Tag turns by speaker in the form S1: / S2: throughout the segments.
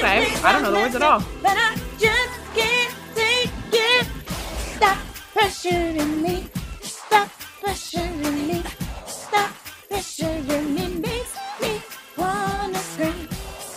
S1: say. I don't know the words at all.
S2: But I just can't take it. Stop pressuring me. Stop pressuring me. Stop pressuring me. Makes me wanna scream.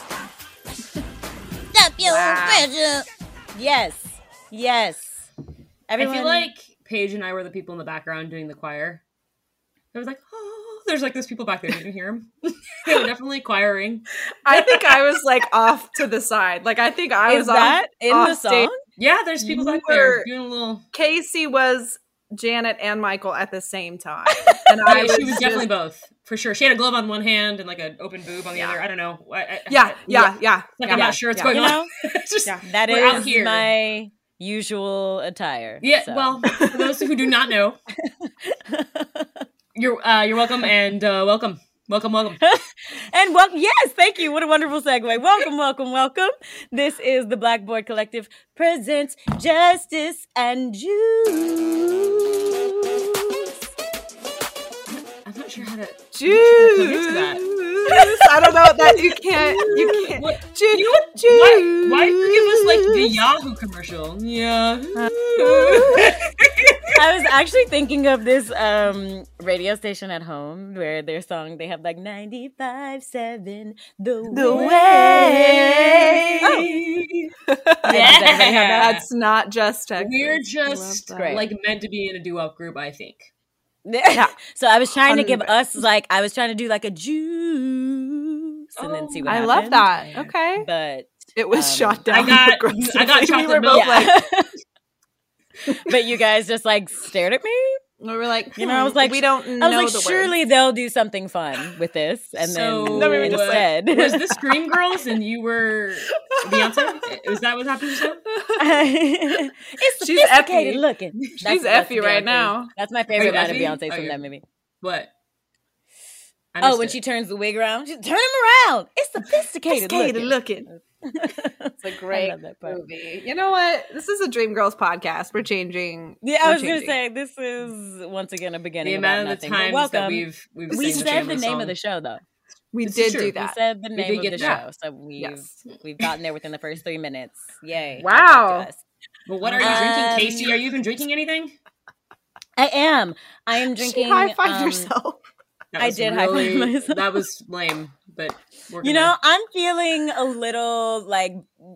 S2: Stop your pressure.
S3: Yes. Everyone,
S4: I feel like Paige and I were the people in the background doing the choir. I was like, oh, there's like those people back there. Did you hear them? They were definitely choiring.
S1: I think I was like off to the side. Like I think I was
S3: that in
S1: off
S3: the
S1: stage.
S3: song?
S4: Yeah, there's people back there doing a little.
S1: Casey was Janet and Michael at the same time, and
S4: She was definitely both for sure. She had a glove on one hand and like an open boob on the other. I don't know.
S1: Yeah.
S4: Like I'm not sure what's going on. It's just
S3: that
S4: we're out
S3: is
S4: here.
S3: my usual attire.
S4: Yeah.
S3: so.
S4: Well, for those who do not know, you're welcome and welcome.
S3: And yes, thank you. What a wonderful segue. Welcome. This is the Blackboard Collective presents Justice and Juice.
S4: I'm not sure how to
S1: Juice.
S4: commit to that.
S1: I don't know that you can't.
S4: What?
S1: Juice.
S4: You know what? Why give us like the Yahoo commercial? Yeah.
S3: I was actually thinking of this radio station at home where their song, they have like 95.7 The Way.
S1: Oh.
S4: Yeah.
S1: That's not just Texas.
S4: We're just
S1: Great.
S4: like meant to be in a doo-wop group, I think.
S3: Yeah. So I was trying to give
S1: 100%.
S3: us I was trying to do like a juice and then see what
S1: I
S3: happened.
S1: love that. Okay.
S3: But
S1: It was shot down.
S4: I got
S1: aggressively.
S4: chocolate
S1: We were
S4: milk.
S1: both like,
S3: but you guys just like stared at me.
S1: we were like,
S3: I was like,
S1: we don't know
S3: I was
S1: the
S3: like, surely
S1: words.
S3: they'll do something fun with this, and
S4: So,
S3: then
S1: we were just
S3: instead,
S4: Was this Scream Girls and you were Beyonce? Was that what happened to you?
S3: it's
S1: She's
S3: sophisticated
S1: Effie.
S3: looking.
S1: She's Effie right
S3: Beyonce's-
S1: now.
S3: That's my favorite line of
S4: Effie?
S3: Beyonce from
S4: Okay.
S3: that movie.
S4: What? I
S3: Oh,
S4: missed
S3: when
S4: it.
S3: she turns the wig around, she turn him around. It's sophisticated looking.
S1: It's a great
S3: love that part.
S1: movie. You know what? This is a Dreamgirls podcast. We're changing.
S3: Yeah, I
S1: we're
S3: was gonna
S1: changing.
S3: say this is once again a beginning.
S4: the
S3: about
S4: amount of the
S3: nothing. But
S4: times that
S3: welcome.
S4: we've
S3: We
S4: sang
S3: said the
S4: family
S3: name
S4: song.
S3: of the show though.
S1: We
S4: This is
S1: did
S4: true.
S1: do
S4: We
S1: that.
S3: We said the
S4: We
S3: name
S4: did
S3: of
S4: get
S3: the
S4: that.
S3: show, so
S1: Yes.
S3: we've gotten there within the first 3 minutes. Yay!
S1: Wow.
S3: Talk to us.
S4: Well, what are you drinking, Casey? Are you even drinking anything?
S3: I am drinking.
S1: She high-fived herself.
S4: That
S3: I
S4: was
S3: did high-five myself.
S4: That was lame, but we're
S3: You
S4: gonna-
S3: know, I'm feeling a little like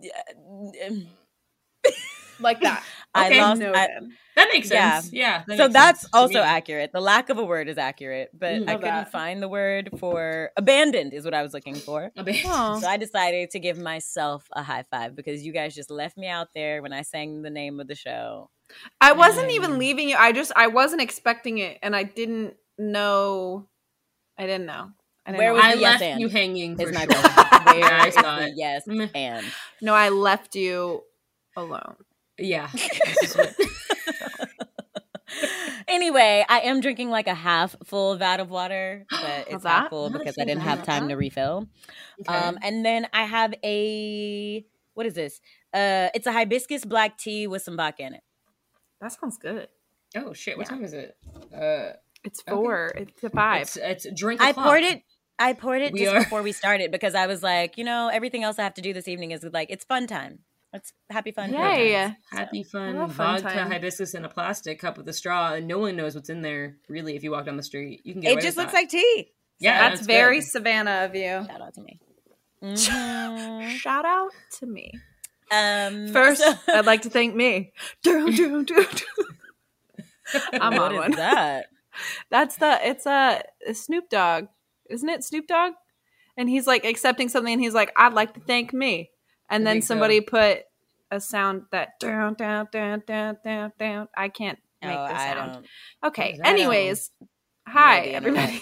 S1: Like that.
S4: Okay.
S3: I lost.
S1: Noted.
S4: that makes sense. Yeah. that
S3: So
S4: makes
S3: that's
S4: sense to
S3: also
S4: me.
S3: accurate. The lack of a word is accurate, but
S4: Mm.
S3: I
S1: Love
S3: couldn't
S1: that.
S3: find the word for abandoned is what I was looking for.
S4: A bit.
S1: Oh.
S3: So I decided to give myself a high five because you guys just left me out there when I sang the name of the show.
S1: I wasn't even leaving you. I wasn't expecting it, and I didn't know. I didn't know.
S3: Where was
S4: I
S3: the yes
S4: left
S3: and?
S4: you hanging for
S3: Is my
S4: sure.
S3: question. Where
S4: Yeah, I
S3: is
S4: saw
S3: the
S4: it.
S3: yes
S4: Meh.
S3: and?
S1: No, I left you alone.
S4: Yeah. This is what-
S3: Anyway, I am drinking like a half full vat of water, but it's
S1: that?
S3: half full
S4: Not a
S3: because I
S4: full
S3: didn't
S4: vat.
S3: have time to refill.
S4: Okay.
S3: And then I have what is this? It's a hibiscus black tea with some vodka in it.
S1: That sounds good.
S4: Oh shit! What
S3: Yeah.
S4: time is it?
S1: It's 4. It's a 5.
S4: It's drink.
S3: I
S4: o'clock.
S3: poured it
S4: We
S3: just
S4: are-
S3: before we started because I was like, everything else I have to do this evening is like it's fun time. It's happy fun.
S1: Yay.
S3: times.
S4: Happy fun,
S1: I love fun
S4: vodka
S1: time.
S4: hibiscus in a plastic cup with a straw, and no one knows what's in there. Really, if you walk down the street, you can get
S3: It
S4: away
S3: just
S4: with
S3: looks
S4: that.
S3: like tea.
S4: Yeah,
S1: That's very
S4: good.
S1: Savannah of you.
S3: Shout out to me. Mhm.
S1: Shout out to me.
S3: First,
S1: First, I'd like to thank me. I'm
S3: what
S1: on
S3: is
S1: one.
S3: that?
S1: It's a Snoop Dogg. Isn't it Snoop Dogg? And he's like accepting something and he's like, I'd like to thank me. And
S4: I
S1: then
S4: think so.
S1: somebody put a sound that down, down, down, down, down, down. I can't make the
S3: I
S1: sound.
S3: don't.
S1: Okay.
S4: What is that?
S1: Anyways, hi
S3: the internet.
S1: everybody.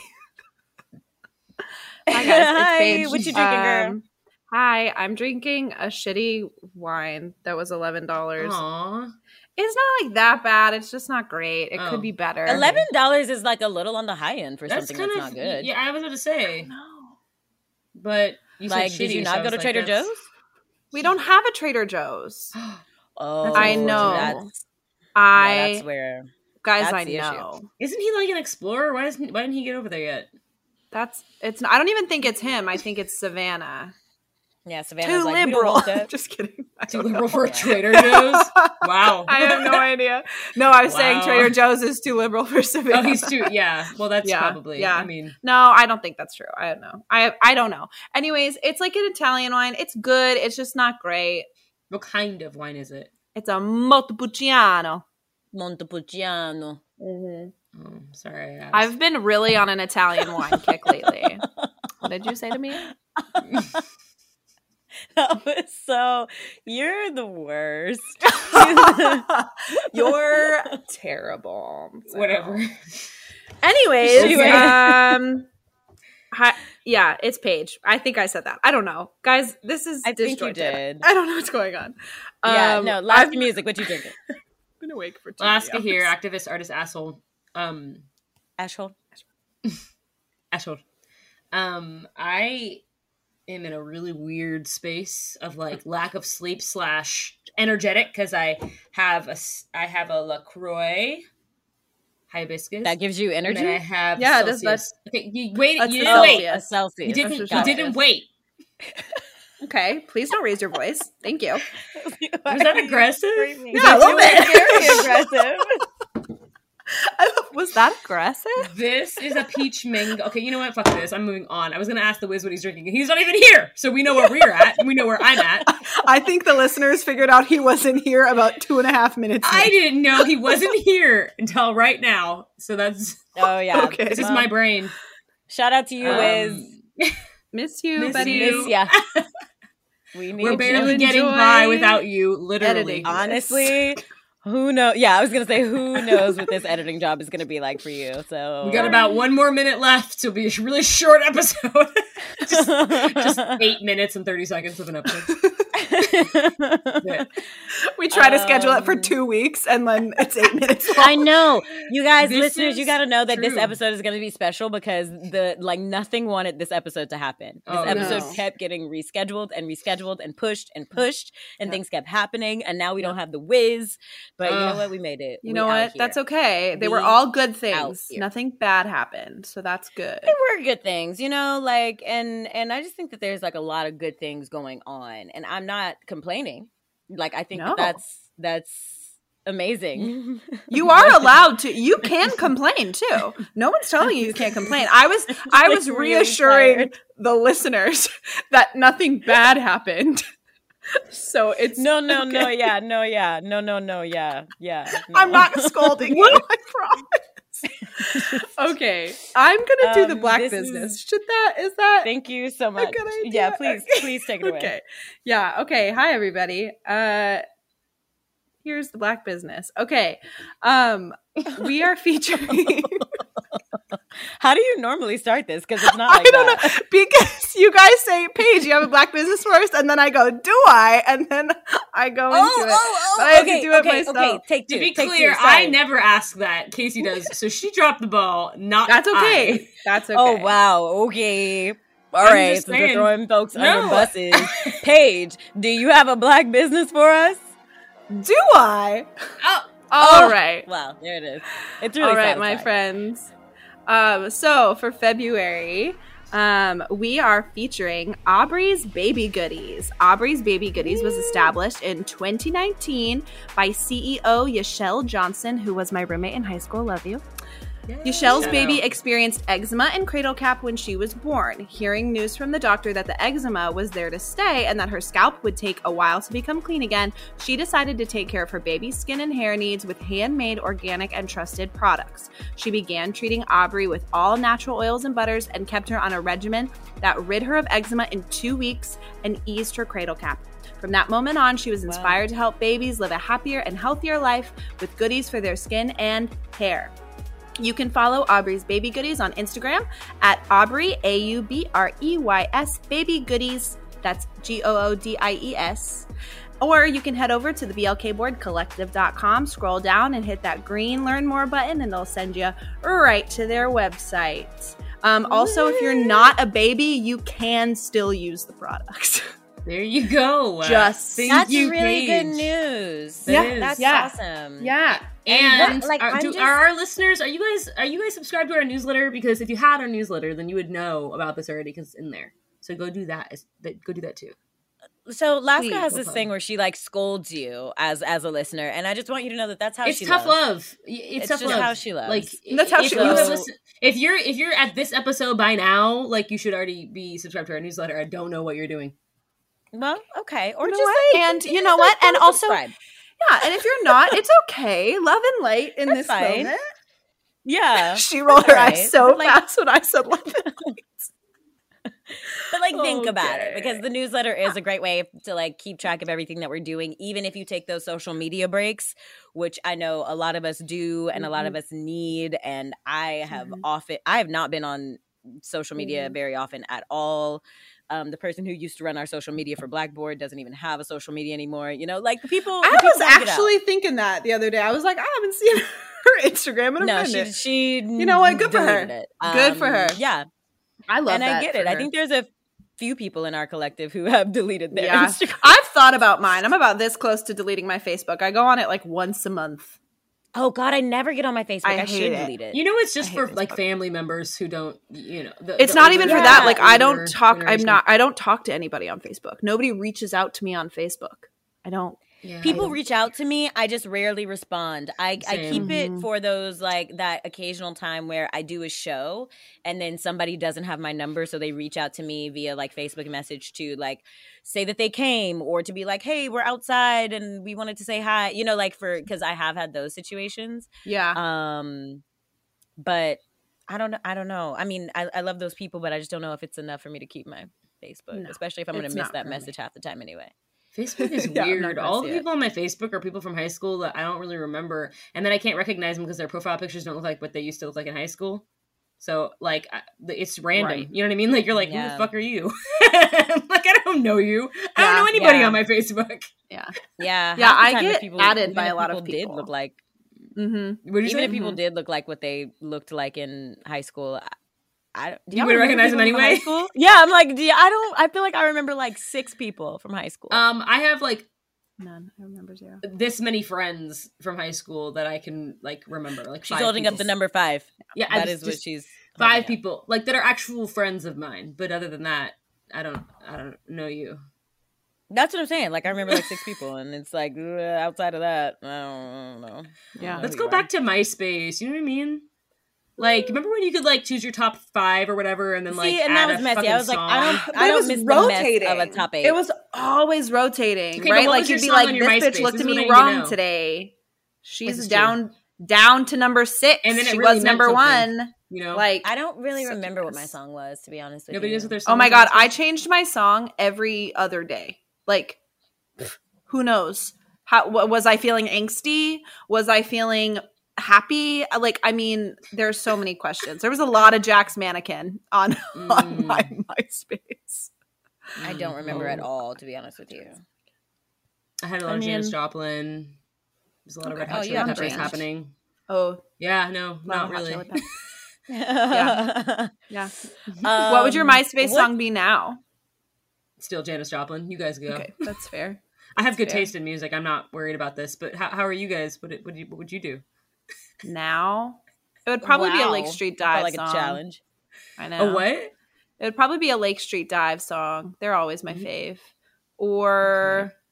S1: Hi guys, it's
S3: Hi,
S1: Paige.
S3: what you drinking, girl?
S1: Hi, I'm drinking a shitty wine that was $11.
S4: Aw.
S1: It's not like that bad. It's just not great. It
S4: Oh.
S1: could be better.
S3: $11 is like a little on the high end for
S4: That's
S3: something
S4: kind
S3: that's
S4: of
S3: not good.
S4: Yeah, I was about to say,
S1: No.
S4: but you said
S3: Like,
S4: shitty,
S3: did you
S4: so
S3: not
S4: I
S3: go to
S4: was
S3: Trader
S4: like, that's-
S3: Joe's?
S1: We don't have a Trader Joe's.
S3: Oh,
S1: I know.
S3: That's,
S1: I
S3: that's where.
S1: guys,
S3: that's
S1: I
S3: the issue.
S1: know.
S4: Isn't he like an explorer? Why didn't he get over there yet?
S1: It's not, I don't even think it's him. I think it's Savannah.
S3: Yeah, Savannah's
S1: Too
S3: like, we don't
S1: liberal.
S3: want that.
S1: Just kidding. I
S4: Too
S1: don't know.
S4: liberal for a Trader Joe's? Wow.
S1: I have no idea. No, I was saying
S4: Wow.
S1: Trader Joe's is too liberal for Savannah.
S4: Oh, he's too, yeah. Well, that's
S1: Yeah,
S4: probably,
S1: yeah.
S4: I mean,
S1: No, I don't think that's true. I don't know. I don't know. Anyways, it's like an Italian wine. It's good. It's just not great.
S4: what kind of wine is it?
S1: It's a Montepulciano.
S3: Montepulciano.
S4: Oh, sorry. I asked.
S1: I've been really on an Italian wine kick lately. What did you say to me?
S3: That was so. You're the worst.
S1: You're terrible. So.
S4: Whatever.
S1: Anyways,
S3: Anyway.
S1: yeah, it's Paige. I think I said that. I don't know, guys. This is
S3: I think you
S1: disjointed.
S3: did.
S1: I don't know what's going on.
S3: Yeah, no.
S1: I've
S3: Last music. What you drinking?
S1: been awake for 2
S4: Alaska
S1: hours.
S4: here, activist, artist, asshole.
S3: Ashhold.
S4: Asshole. I am in a really weird space of like lack of sleep / energetic because I have a LaCroix hibiscus.
S3: That gives you
S4: and
S3: energy.
S4: then I have
S1: Yeah,
S4: Celsius.
S1: that's-
S4: Okay, you wait.
S1: that's
S4: You
S1: the
S4: didn't wait.
S1: Celsius.
S3: A Celsius.
S4: You didn't.
S1: That's
S4: You
S1: just
S4: didn't
S1: Celsius.
S4: wait.
S1: Okay, please don't raise your voice. Thank you.
S4: Was that aggressive?
S1: Yeah, a little bit.
S3: Very aggressive.
S1: Was that aggressive?
S4: This is a peach mango. Okay, you know what? Fuck this. I'm moving on. I was gonna ask the Wiz what he's drinking. He's not even here, so we know where we're at. And we know where I'm at.
S1: I think the listeners figured out he wasn't here about 2.5 minutes.
S4: I didn't know he wasn't here until right now. So that's
S3: Oh yeah.
S1: Okay.
S4: this is
S3: Well,
S4: my brain.
S3: Shout out to you, Wiz.
S1: Miss you,
S4: Miss
S1: buddy.
S4: you.
S3: Miss ya. We need
S4: We're
S3: you.
S4: barely
S1: enjoy
S4: getting by without you. Literally.
S1: editing.
S3: Honestly, who knows? Yeah, I was gonna say, who knows what this editing job is gonna be like for you? So
S4: We got about 1 more minute left, so it'll be a really short episode. just 8 minutes and 30 seconds of an episode. Yeah.
S1: We try to schedule it for
S3: Um,
S1: 2 weeks, and then it's 8 minutes long.
S3: I know, you guys,
S4: This
S3: listeners, you
S4: is
S3: got to know that this
S4: true.
S3: episode is going to be special because nothing wanted this episode to happen. This
S4: Oh,
S3: episode
S1: no.
S3: kept getting rescheduled and pushed, and things kept happening, and now we don't have the Wiz. But you know
S4: Ugh.
S3: what? We made it.
S1: You
S3: We
S1: know
S3: out
S1: what? That's
S3: here.
S1: okay. They were
S3: We
S1: all good
S3: out
S1: things.
S3: here.
S1: Nothing bad happened, so that's good.
S3: They were good things, you know, like, and I just think that there's like a lot of good things going on, and I'm not complaining. Like, I think
S1: No.
S3: that's amazing.
S1: You are allowed to. You can complain too. No one's telling you can't complain. I was
S3: Like, really
S1: reassuring
S3: tired.
S1: the listeners that nothing bad happened. So it's
S3: No, no,
S1: okay.
S3: yeah. No.
S1: I'm not scolding you. I promise. Okay, I'm gonna do the black
S3: this
S1: business.
S3: is-
S1: Should that is that?
S3: Thank you so much.
S1: good idea?
S3: Yeah, please
S1: Okay.
S3: take it away.
S1: Okay. Yeah. Okay. Hi, everybody. Here's the black business. Okay. We are featuring.
S3: How do you normally start this? Because it's not like
S1: I don't
S3: that.
S1: know, because you guys say, Paige, you have a black business first, and then I go, do I? And then I go into it. But I have to do it myself.
S3: Okay, take two.
S4: To be
S3: take
S4: clear,
S3: two, sorry.
S4: I never ask that. Casey does. So she dropped the ball. Not
S1: That's okay. That's okay.
S3: Oh, wow. Okay. All
S4: I'm
S3: right,
S4: just
S3: since we're
S4: saying.
S3: throwing folks
S4: No.
S3: under buses. Paige, do you have a black business for us?
S1: Do I?
S4: Oh,
S1: All right.
S3: Wow, there it is. It's really
S1: All right, my
S3: satisfying.
S1: friends. So for February, we are featuring Aubrey's Baby Goodies. Aubrey's Baby Goodies was established in 2019 by CEO Yashelle Johnson, who was my roommate in high school. Love you. Yashelle's
S4: Shout
S1: baby
S4: out.
S1: experienced eczema and cradle cap when she was born. Hearing news from the doctor that the eczema was there to stay and that her scalp would take a while to become clean again, she decided to take care of her baby's skin and hair needs with handmade, organic, and trusted products. She began treating Aubrey with all natural oils and butters and kept her on a regimen that rid her of eczema in 2 weeks and eased her cradle cap. From that moment on, she was inspired to help babies live a happier and healthier life with goodies for their skin and hair. You can follow Aubrey's Baby Goodies on Instagram at Aubrey, AUBREYS, Baby Goodies. That's GOODIES. Or you can head over to the BLKBoardCollective.com, scroll down and hit that green Learn More button, and they'll send you right to their website. Also, if you're not a baby, you can still use the products.
S4: there you go.
S1: Just
S4: Thank
S3: That's
S4: you,
S3: really
S4: Paige.
S3: good news.
S4: That
S1: Yeah,
S4: is.
S3: That's
S1: yeah.
S3: awesome.
S1: Yeah.
S4: And
S3: what- like,
S4: are,
S3: I'm
S4: do,
S3: just-
S4: are our listeners? Are you guys subscribed to our newsletter? Because if you had our newsletter, then you would know about this already because it's in there. So go do that. Go do that too.
S3: So Laska
S1: Please,
S3: has
S4: we'll
S3: this
S4: tell
S3: thing
S4: you.
S3: where she like scolds you as a listener, and I just want you to know that that's how
S4: It's
S3: she
S4: tough
S3: loves.
S4: love. It's
S3: It's
S4: tough
S3: just
S4: love.
S3: how she loves.
S4: Like
S1: That's how
S4: if
S1: she
S4: you have
S1: loves.
S4: listened- if you're at this episode by now, like you should already be subscribed to our newsletter. I don't know what you're doing.
S3: Well, okay, or
S1: You know
S3: just
S1: what?
S3: like,
S1: And you know what?
S3: go
S1: And also,
S3: subscribe.
S1: yeah, and if you're not, it's okay. Love and light in
S3: That's
S1: this
S3: fine.
S1: moment.
S3: Yeah,
S1: She rolled her
S3: alright.
S1: eyes so
S3: But, like-
S1: fast when I said love and light.
S3: but like think about it,
S1: Okay.
S3: because the newsletter is a great way to like keep track of everything that we're doing, even if you take those social media breaks, which I know a lot of us do and a lot of us need. And I have not been on social media very often at all. The person who used to run our social media for Blackboard doesn't even have a social media anymore. You know, like the people.
S1: I was actually thinking that the other day. I was like, I haven't seen her Instagram in a
S3: no,
S1: minute.
S3: she.
S1: You know what? Good for her.
S3: deleted it.
S1: Good for her.
S3: Yeah,
S1: I love
S3: and
S1: that.
S3: I get
S1: for
S3: it. I
S1: her.
S3: think there's a few people in our collective who have deleted their
S1: Yeah.
S3: Instagram.
S1: I've thought about mine. I'm about this close to deleting my Facebook. I go on it like once a month.
S3: Oh God, I never get on my Facebook.
S1: I
S3: I
S1: hate
S3: should
S1: it.
S3: delete it.
S4: You know, it's just
S1: I
S4: for
S1: hate
S4: like
S1: Facebook.
S4: family members who don't.
S1: It's not even for that. Like I don't talk.
S4: Generation.
S1: I don't talk to anybody on Facebook. Nobody reaches out to me on Facebook. I don't.
S4: Yeah.
S3: People reach out to me. I just rarely respond. I
S4: Same.
S3: keep it for those like that occasional time where I do a show and then somebody doesn't have my number, so they reach out to me via like Facebook message to like say that they came, or to be like, hey, we're outside and we wanted to say hi. You know, like because I have had those situations.
S1: Yeah.
S3: But I don't know. I mean, I love those people, but I just don't know if it's enough for me to keep my Facebook,
S1: No,
S3: especially if I'm going
S1: it's
S3: to miss
S1: not
S3: that
S1: for me.
S3: message half the time anyway.
S4: Facebook is
S1: Yeah, I'm not
S4: weird.
S1: gonna
S4: All the
S1: see it.
S4: people on my Facebook are people from high school that I don't really remember, and then I can't recognize them because their profile pictures don't look like what they used to look like in high school. So like, it's random.
S1: Right.
S4: You know what I mean? Like you're like, who
S3: Yeah.
S4: the fuck are you? Like I don't know you. I don't know anybody
S3: yeah.
S4: on my Facebook.
S1: Yeah.
S3: Yeah,
S1: Yeah,
S3: half the
S1: I
S3: time if
S1: get added
S3: even
S1: by
S3: if
S1: a lot of
S3: Did
S1: people.
S3: look like
S1: Mm-hmm.
S4: What did you
S3: even
S4: say?
S3: if people did look like what they looked like in high school. Do y'all
S4: would
S3: remember
S4: recognize them
S3: people from
S4: anyway?
S3: high school? Yeah, I'm like, I feel like I remember like 6 people from high school.
S4: I have like
S1: None. I remember 0.
S4: this many friends from high school that I can like remember. Like
S3: she's
S4: 5
S3: holding
S4: people.
S3: up the number 5.
S4: Yeah,
S3: That is what she's
S4: 5
S3: holding up.
S4: people like that are actual friends of mine. But other than that, I don't know you.
S3: That's what I'm saying. Like I remember like 6 people, and it's like outside of that, I don't know.
S1: Yeah.
S4: Let's go back to MySpace. You know what I mean? Like, remember when you could like choose your top 5 or whatever, and then like
S3: See, and
S4: add
S3: that was
S4: a
S3: messy.
S4: fucking
S3: I was like,
S4: song?
S3: I don't miss the mess of a top 8.
S1: It was always rotating,
S4: Okay, but
S1: right?
S4: what
S1: Like
S4: was your
S1: you'd be
S4: song
S1: like,
S4: on your
S1: "This
S4: MySpace?
S1: bitch looked
S4: This
S1: at
S4: is what I
S1: me
S4: need to
S1: wrong
S4: know.
S1: today.
S4: This
S1: She's
S4: is
S1: down to number 6.
S4: And then it
S1: she
S4: really
S1: was
S4: meant
S1: number
S4: something.
S1: 1."
S4: You know,
S1: Like,
S3: I don't really
S1: Such a
S3: remember what my
S1: mess.
S3: song was, to be honest with
S4: nobody
S3: you.
S4: knows what their song
S1: oh my
S4: is
S1: god,
S4: on
S1: I changed my song every other day. Like, who knows? How was I feeling angsty? Was I feeling happy? Like, I mean, there's so many questions. There was a lot of Jack's Mannequin on my MySpace.
S3: I don't remember
S4: Oh.
S3: at all, to be honest with you.
S4: I had a lot
S1: I
S4: of Janis
S1: mean-
S4: Joplin. There's a lot of Red
S3: Oh,
S4: Hot
S3: you
S4: Chili
S3: have
S4: Peppers
S3: changed.
S4: happening.
S1: Oh,
S4: Yeah, no,
S1: a lot
S4: not
S1: of Hot
S4: really.
S1: Chili Peppers.
S3: Yeah.
S1: Yeah. What would your MySpace
S3: what-
S1: song be now?
S4: Still Janis Joplin. You guys go.
S1: Okay, that's fair.
S4: I have good
S1: fair.
S4: taste in music. I'm not worried about this. But how are you guys? What would you do?
S1: Now, it would probably be a Lake
S3: Wow.
S1: Street
S3: Felt
S1: Dive
S3: like
S1: song.
S3: a challenge.
S1: I know.
S4: A what?
S1: It would probably be a Lake Street Dive song. They're always my fave. Or
S4: Okay.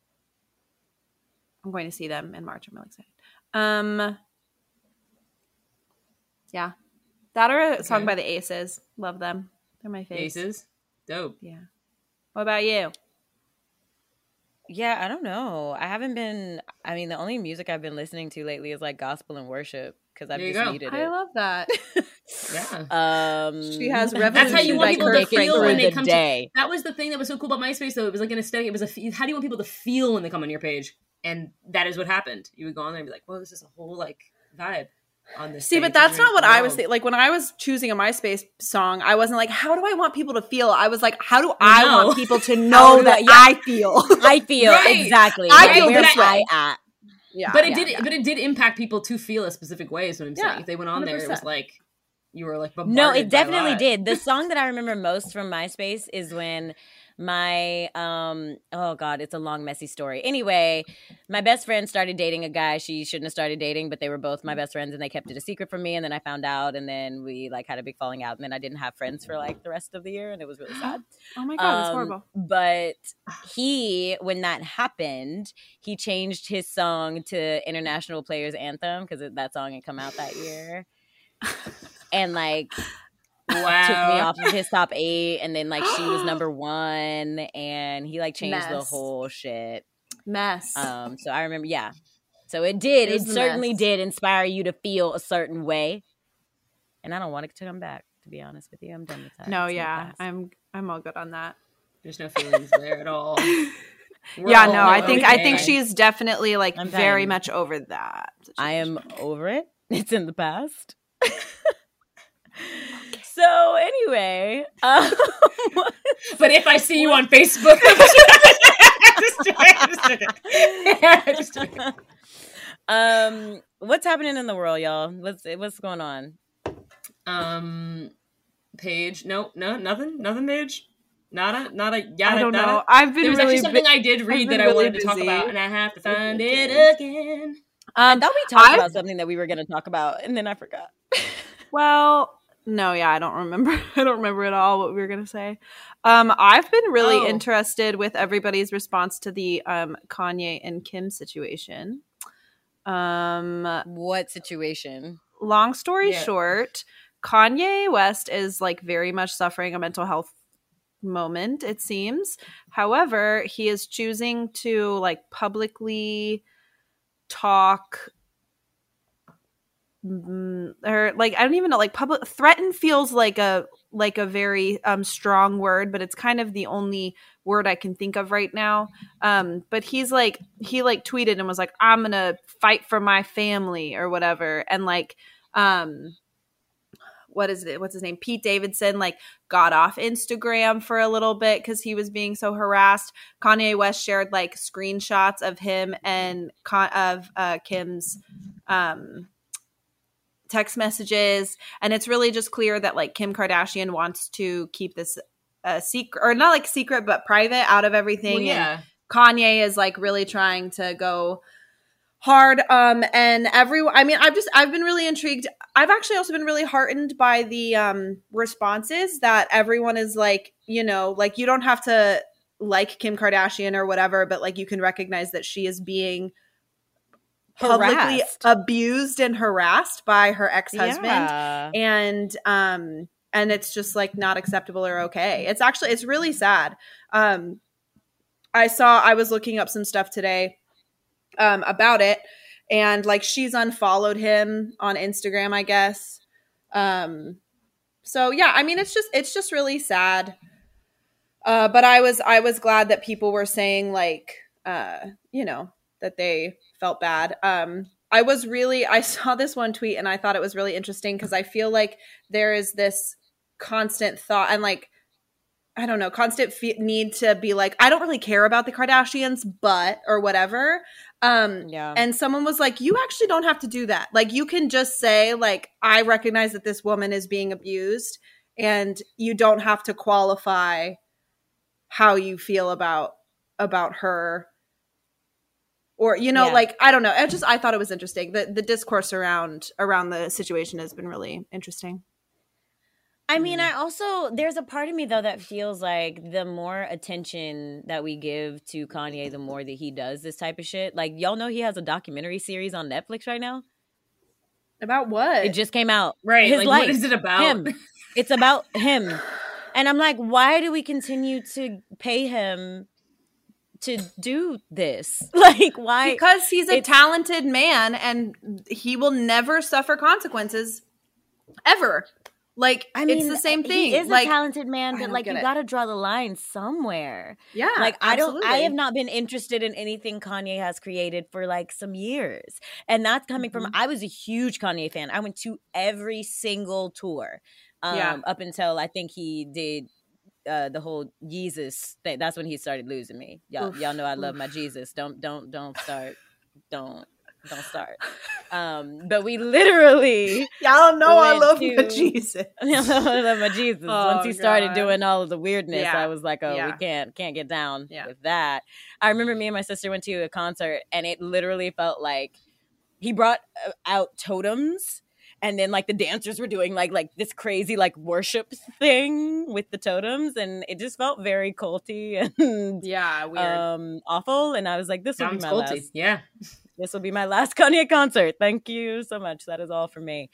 S1: I'm going to see them in March. I'm really excited. Yeah, that or a song
S4: Okay.
S1: by the Aces. Love them. They're my faves.
S4: Aces. Dope.
S1: Yeah. What about you?
S3: Yeah, I don't know. I haven't been. I mean, the only music I've been listening to lately is like gospel and worship because I've
S4: There you
S3: just
S4: go.
S3: needed
S1: I
S3: it.
S1: love that.
S4: Yeah.
S1: She has
S4: That's how you want people to
S3: Make it
S4: feel
S3: through
S4: when they
S3: the
S4: come
S3: day.
S4: That was the thing that was so cool about MySpace, though. It was like an aesthetic. It was how do you want people to feel when they come on your page? And that is what happened. You would go on there and be like, "Well, this is a whole like vibe on this."
S1: See,
S4: page
S1: but that's
S4: that
S1: not what
S4: brings
S1: I
S4: the
S1: was
S4: world."
S1: thinking. Like when I was choosing a MySpace song, I wasn't like, how do I want people to feel? I was like, how do I
S4: No.
S1: want people to know
S3: do
S1: that
S3: I- yeah.
S1: I feel?
S3: I feel
S4: Right.
S3: exactly.
S1: I
S3: Like,
S1: feel
S3: where's
S1: this way.
S3: I at?
S1: Yeah.
S4: But it
S3: Yeah.
S4: did. But it did impact people to feel a specific way. Is what I'm saying.
S1: Yeah,
S4: If they went on there, it was
S1: 100%.
S4: like you were like
S3: No,
S4: bombarded
S3: it definitely
S4: by a lot.
S3: did. The song that I remember most from MySpace is when My oh god, it's a long messy story. Anyway, my best friend started dating a guy she shouldn't have started dating, but they were both my best friends and they kept it a secret from me, and then I found out, and then we like had a big falling out, and then I didn't have friends for like the rest of the year, and it was really sad.
S1: Oh my god, that's horrible.
S3: But when that happened, he changed his song to International Players Anthem because that song had come out that year. And like took me off of his top 8, and then like she was number 1, and he like changed the whole shit.
S1: Mess.
S3: So I remember, yeah. So it certainly did inspire you to feel a certain way. And I don't want it to come back, to be honest with you. I'm done with that.
S1: No, yeah. I'm all good on that.
S4: There's no feelings there at all.
S1: I think she's definitely like very much over that situation.
S3: I am over it. It's in the past. So anyway,
S4: but if I see you on Facebook,
S3: what's happening in the world, y'all? What's going on?
S4: Paige, no, nothing, Paige. Not a yada.
S1: I don't know. I've been.
S4: There was actually something I did read that I wanted to talk about, and I have to find it again.
S3: I thought we talked about something that we were going to talk about, and then I forgot.
S1: Well. No, yeah, I don't remember. I don't remember at all what we were going to say. I've been really interested with everybody's response to the Kanye and Kim situation.
S3: What situation?
S1: Long story short, Kanye West is like very much suffering a mental health moment, it seems. However, he is choosing to like publicly talk or like I don't even know, like public threaten feels like a very strong word, but it's kind of the only word I can think of right now. But he tweeted and was like, I'm gonna fight for my family or whatever, and like what's his name, Pete Davidson, like got off Instagram for a little bit because he was being so harassed. Kanye West shared like screenshots of him and Kim's text messages, and it's really just clear that like Kim Kardashian wants to keep this secret, or not like secret but private, out of everything. Well, yeah. And Kanye is like really trying to go hard, and everyone, I mean, I've been really intrigued. I've actually also been really heartened by the responses that everyone is like, you know, like you don't have to like Kim Kardashian or whatever, but like you can recognize that she is being publicly abused and harassed by her ex-husband, and it's just like not acceptable or okay. It's really sad. I was looking up some stuff today about it, and like she's unfollowed him on Instagram, I guess. So yeah, I mean it's just really sad. But I was glad that people were saying like you know, that they felt bad. I saw this one tweet and I thought it was really interesting because I feel like there is this constant thought and like, I don't know, constant need to be like, I don't really care about the Kardashians, but, or whatever. And someone was like, you actually don't have to do that. Like, you can just say like, I recognize that this woman is being abused, and you don't have to qualify how you feel about her. Or, you know, like, I don't know. I thought it was interesting. The discourse around the situation has been really interesting.
S3: I mean, there's a part of me, though, that feels like the more attention that we give to Kanye, the more that he does this type of shit. Like, y'all know he has a documentary series on Netflix right now?
S1: About what?
S3: It just came out.
S4: Right.
S3: His
S4: like,
S3: life.
S4: What is it about?
S3: Him. It's about him. And I'm like, why do we continue to pay him to do this? Like, why?
S1: Because he's a talented man and he will never suffer consequences ever. Like, I mean, it's the same thing.
S3: He is
S1: like,
S3: a talented man, but like, you got to draw the line somewhere.
S1: Yeah,
S3: like
S1: absolutely.
S3: I have not been interested in anything Kanye has created for like some years, and that's coming from. I was a huge Kanye fan. I went to every single tour, up until I think he did the whole Jesus thing. That's when he started losing me. Y'all know I love my Jesus. Don't start. Don't. Don't start. But we literally
S1: Y'all know I
S3: went
S1: love
S3: to-
S1: my Jesus.
S3: my Jesus.
S1: Oh,
S3: Once he started
S1: God.
S3: doing all of the weirdness,
S1: Yeah.
S3: I was like, oh,
S1: Yeah.
S3: we can't get down
S1: Yeah.
S3: with that. I remember me and my sister went to a concert, and it literally felt like he brought out totems, and then like the dancers were doing like this crazy like worship thing with the totems, and it just felt very culty and
S1: Yeah, weird.
S3: awful. And I was like, this will be
S4: Sounds
S3: my
S4: culty.
S3: last.
S4: Yeah.
S3: This will be my last Kanye concert. Thank you so much. That is all for me.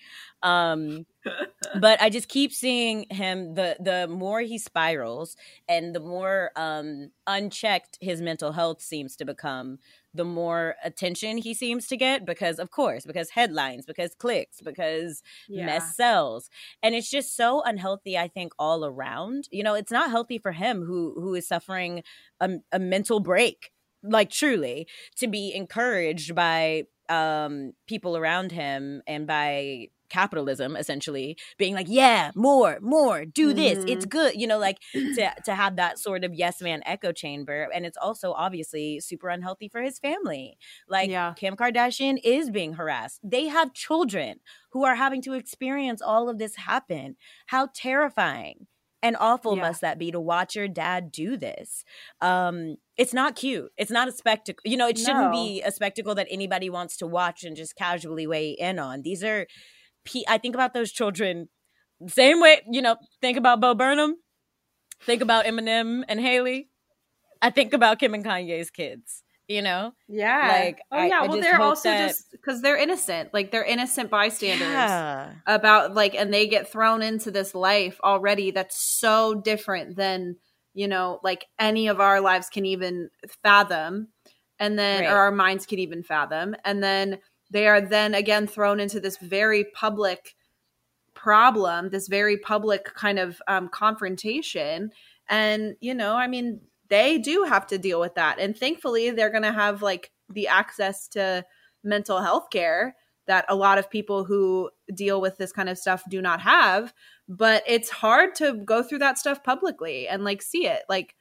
S3: But I just keep seeing him, the more he spirals and the more unchecked his mental health seems to become, the more attention he seems to get because headlines, because clicks, because mess sells. And it's just so unhealthy, I think, all around. You know, it's not healthy for him who is suffering a mental break, like truly, to be encouraged by people around him and by capitalism, essentially being like, yeah, more, do this, it's good, you know, like to have that sort of yes man echo chamber. And it's also obviously super unhealthy for his family. Like Kim Kardashian is being harassed. They have children who are having to experience all of this happen. How terrifying and awful must that be to watch your dad do this? It's not cute. It's not a spectacle. You know, it shouldn't be a spectacle that anybody wants to watch and just casually weigh in on. These are, I think about those children same way, you know, think about Bo Burnham, think about Eminem and Haley. I think about Kim and Kanye's kids, you know?
S1: Yeah.
S3: Like,
S1: well, they're also just because they're innocent. Like, they're innocent bystanders about, like, and they get thrown into this life already that's so different than, you know, like any of our lives can even fathom. And then, or our minds can even fathom. And then they are then again thrown into this very public problem, this very public kind of confrontation. And, you know, I mean, they do have to deal with that. And thankfully, they're going to have like the access to mental health care that a lot of people who deal with this kind of stuff do not have. But it's hard to go through that stuff publicly and like see it. Like,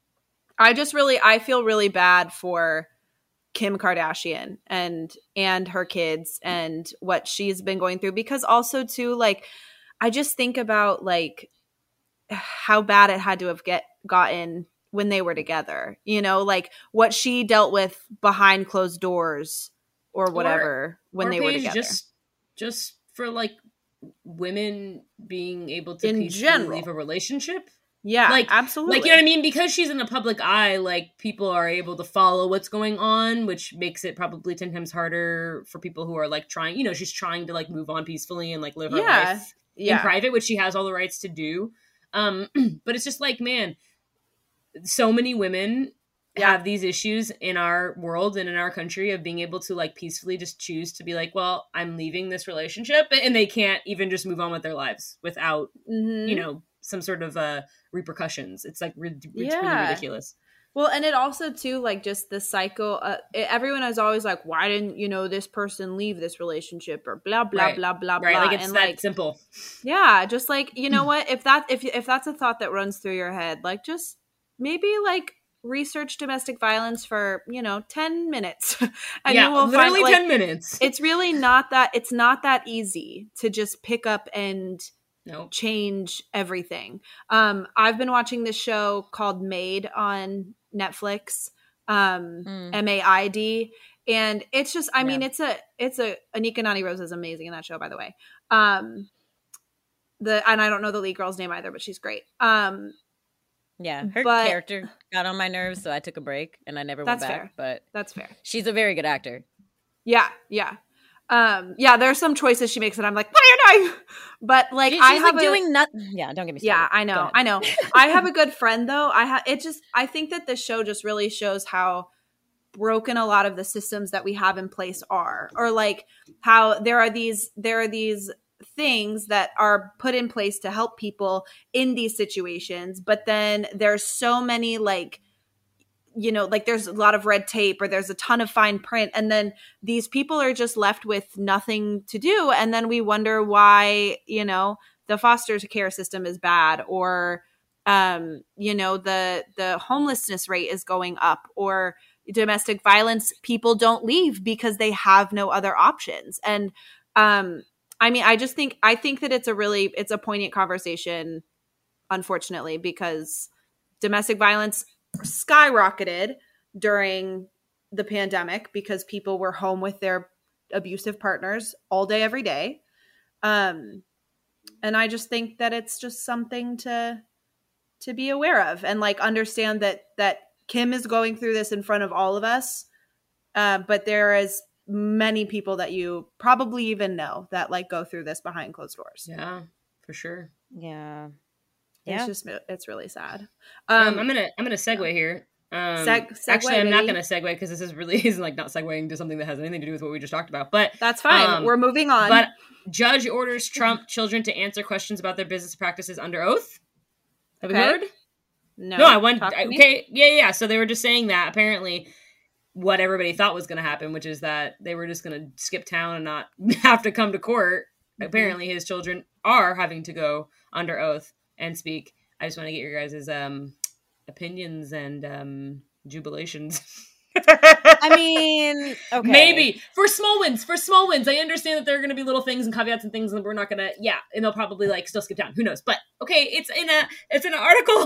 S1: I feel really bad for Kim Kardashian and her kids and what she's been going through, because also too, like, I just think about like how bad it had to have gotten when they were together, you know, like what she dealt with behind closed doors or whatever when they were together.
S4: Just for like women being able to
S1: in
S4: peacefully
S1: general
S4: leave a relationship.
S1: Yeah,
S4: like
S1: absolutely.
S4: Like, you know what I mean? Because she's in the public eye, like people are able to follow what's going on, which makes it probably 10 times harder for people who are like trying, you know, she's trying to like move on peacefully and like live her life in private, which she has all the rights to do. But it's just like, man, so many women have these issues in our world and in our country of being able to like peacefully just choose to be like, well, I'm leaving this relationship, and they can't even just move on with their lives without, you know, some sort of repercussions. It's like it's really ridiculous.
S1: Well, and it also too, like, just the cycle. Everyone is always like, why didn't, you know, this person leave this relationship, or blah blah blah blah blah.
S4: Like, it's
S1: and
S4: that
S1: like
S4: simple.
S1: Yeah, just like, you know what, if that's a thought that runs through your head, like, just maybe like research domestic violence for, you know, 10 minutes and you will
S4: literally
S1: find, like,
S4: 10 minutes.
S1: It's really not that easy to just pick up and change everything. I've been watching this show called Maid on Netflix, MAID, and it's just, I mean, it's a Anika Nani Rose is amazing in that show, by the way. And I don't know the lead girl's name either, but she's great.
S3: Her character got on my nerves, so I took a break and I never went back.
S1: Fair.
S3: But
S1: that's fair.
S3: She's a very good actor.
S1: Yeah. There are some choices she makes that I'm like, what are you doing? But like,
S3: she's
S1: I have
S3: like doing nothing. Yeah, don't get me started.
S1: Yeah, I know. I have a good friend though. I think that this show just really shows how broken a lot of the systems that we have in place are, or like how there are these things that are put in place to help people in these situations, but then there's so many, like, you know, like there's a lot of red tape or there's a ton of fine print, and then these people are just left with nothing to do, and then we wonder why, you know, the foster care system is bad, or you know, the homelessness rate is going up, or domestic violence, people don't leave because they have no other options. And I mean, I think that it's a poignant conversation, unfortunately, because domestic violence skyrocketed during the pandemic because people were home with their abusive partners all day, every day. And I just think that it's just something to be aware of, and like understand that Kim is going through this in front of all of us. But there is many people that you probably even know that like go through this behind closed doors.
S4: Yeah, for sure.
S3: Yeah.
S1: It's really sad.
S4: I'm gonna segue here.
S1: Segue,
S4: actually, I'm not
S1: baby.
S4: gonna segue because this is like not segueing to something that has anything to do with what we just talked about. But
S1: That's fine. We're moving on.
S4: But judge orders Trump children to answer questions about their business practices under oath. Have you heard?
S1: No,
S4: I went. Okay, yeah. So they were just saying that apparently what everybody thought was going to happen, which is that they were just going to skip town and not have to come to court. Mm-hmm. Apparently, his children are having to go under oath and speak. I just want to get your guys' opinions and jubilations.
S3: I mean, okay.
S4: Maybe for small wins. I understand that there are going to be little things and caveats and things, and we're not going to. Yeah, and they'll probably like still skip down. Who knows? But okay, it's in an article.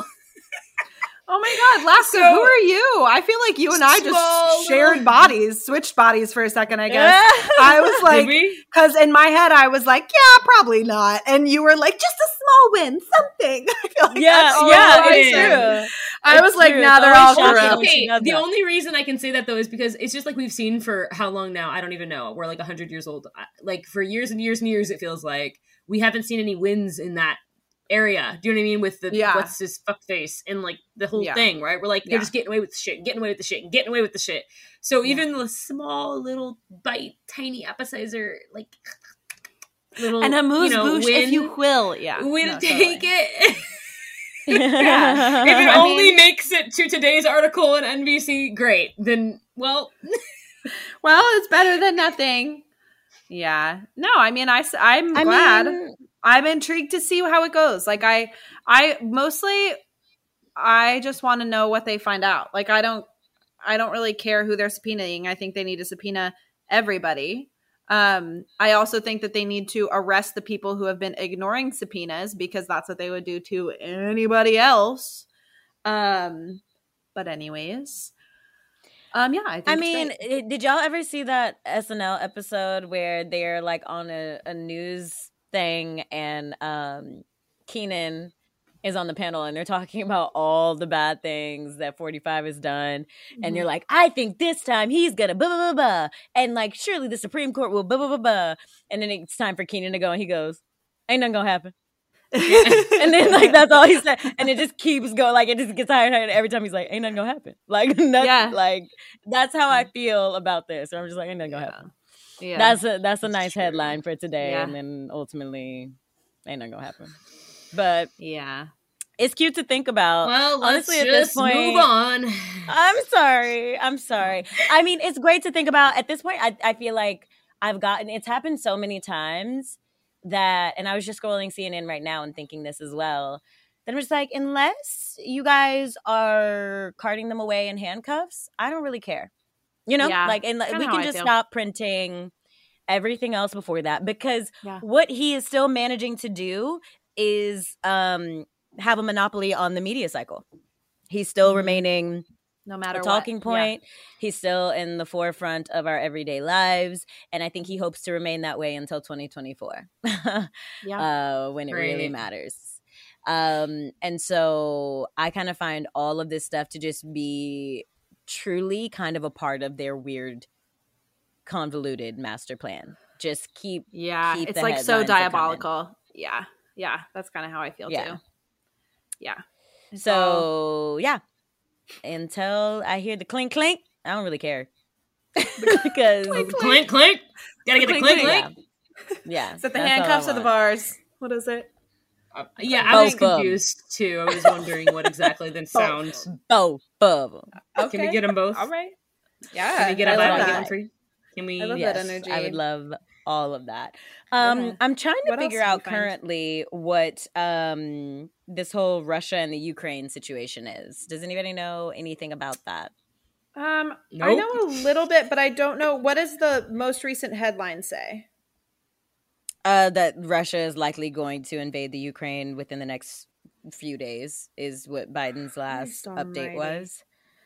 S1: Oh my God, Laska, who are you? I feel like you and I just switched bodies for a second, I guess. I was like, because in my head I was like, yeah, probably not. And you were like, just a small win, something. I feel like
S3: it's true.
S1: I was like, now they're all corrupt.
S4: Okay, the only reason I can say that though is because it's just like we've seen for how long now? I don't even know. We're like 100 years old. Like for years and years and years, it feels like we haven't seen any wins in that area. Do you know what I mean? With the what's his fuck face and like the whole thing, right? We're like they're just getting away with the shit. So even the small little bite, tiny appetizer, like little
S1: and amuse-bouche, if you will,
S4: take it. If it only makes it to today's article on NBC, great. Then well,
S1: it's better than nothing. Yeah. No, I mean, I'm glad. I'm intrigued to see how it goes. Like I just want to know what they find out. Like I don't really care who they're subpoenaing. I think they need to subpoena everybody. I also think that they need to arrest the people who have been ignoring subpoenas because that's what they would do to anybody else. But anyways, I think
S3: did y'all ever see that SNL episode where they're like on a news thing and Kenan is on the panel and they're talking about all the bad things that 45 has done, and they're like, I think this time he's gonna blah blah blah blah, and like surely the Supreme Court will blah blah blah blah, and then it's time for Kenan to go and he goes, ain't nothing gonna happen. And then like that's all he said, and it just keeps going, like it just gets higher and higher every time he's like, ain't nothing gonna happen. Like like that's how I feel about this. So I'm just like, ain't nothing gonna happen. Yeah, that's a nice headline for today, and then ultimately ain't nothing gonna happen. But
S1: yeah,
S3: it's cute to think about.
S4: Well,
S3: honestly,
S4: let's
S3: at this point,
S4: move on.
S3: I'm sorry. I mean, it's great to think about. At this point, I feel like it's happened so many times that, and I was just scrolling CNN right now and thinking this as well, that I'm just like, unless you guys are carting them away in handcuffs, I don't really care. You know, like, and we can just stop printing everything else before that, because what he is still managing to do is have a monopoly on the media cycle. He's still remaining
S1: no matter
S3: a talking
S1: what.
S3: point. He's still in the forefront of our everyday lives, and I think he hopes to remain that way until 2024, when it really matters. And so I kind of find all of this stuff to just be truly kind of a part of their weird, convoluted master plan. Just keep
S1: it's like so diabolical. Yeah, that's kind of how I feel too. Yeah.
S3: So until I hear the clink clink, I don't really care. Because
S4: clink clink, gotta get the clink clink.
S3: Yeah.
S1: Is it the handcuffs or the bars? What is it?
S4: I was confused too. I was wondering what exactly the sound.
S3: Both of them.
S4: Okay. Can we get them both?
S1: All right. Yeah.
S4: Can we get them free? Can we?
S1: I love that energy.
S3: I would love all of that. I'm trying to figure out currently what this whole Russia and the Ukraine situation is. Does anybody know anything about that?
S1: I
S4: Nope.
S1: know a little bit, but I don't know. What does the most recent headline say?
S3: That Russia is likely going to invade the Ukraine within the next few days is what Biden's last
S1: Christ
S3: update
S1: almighty.
S3: was.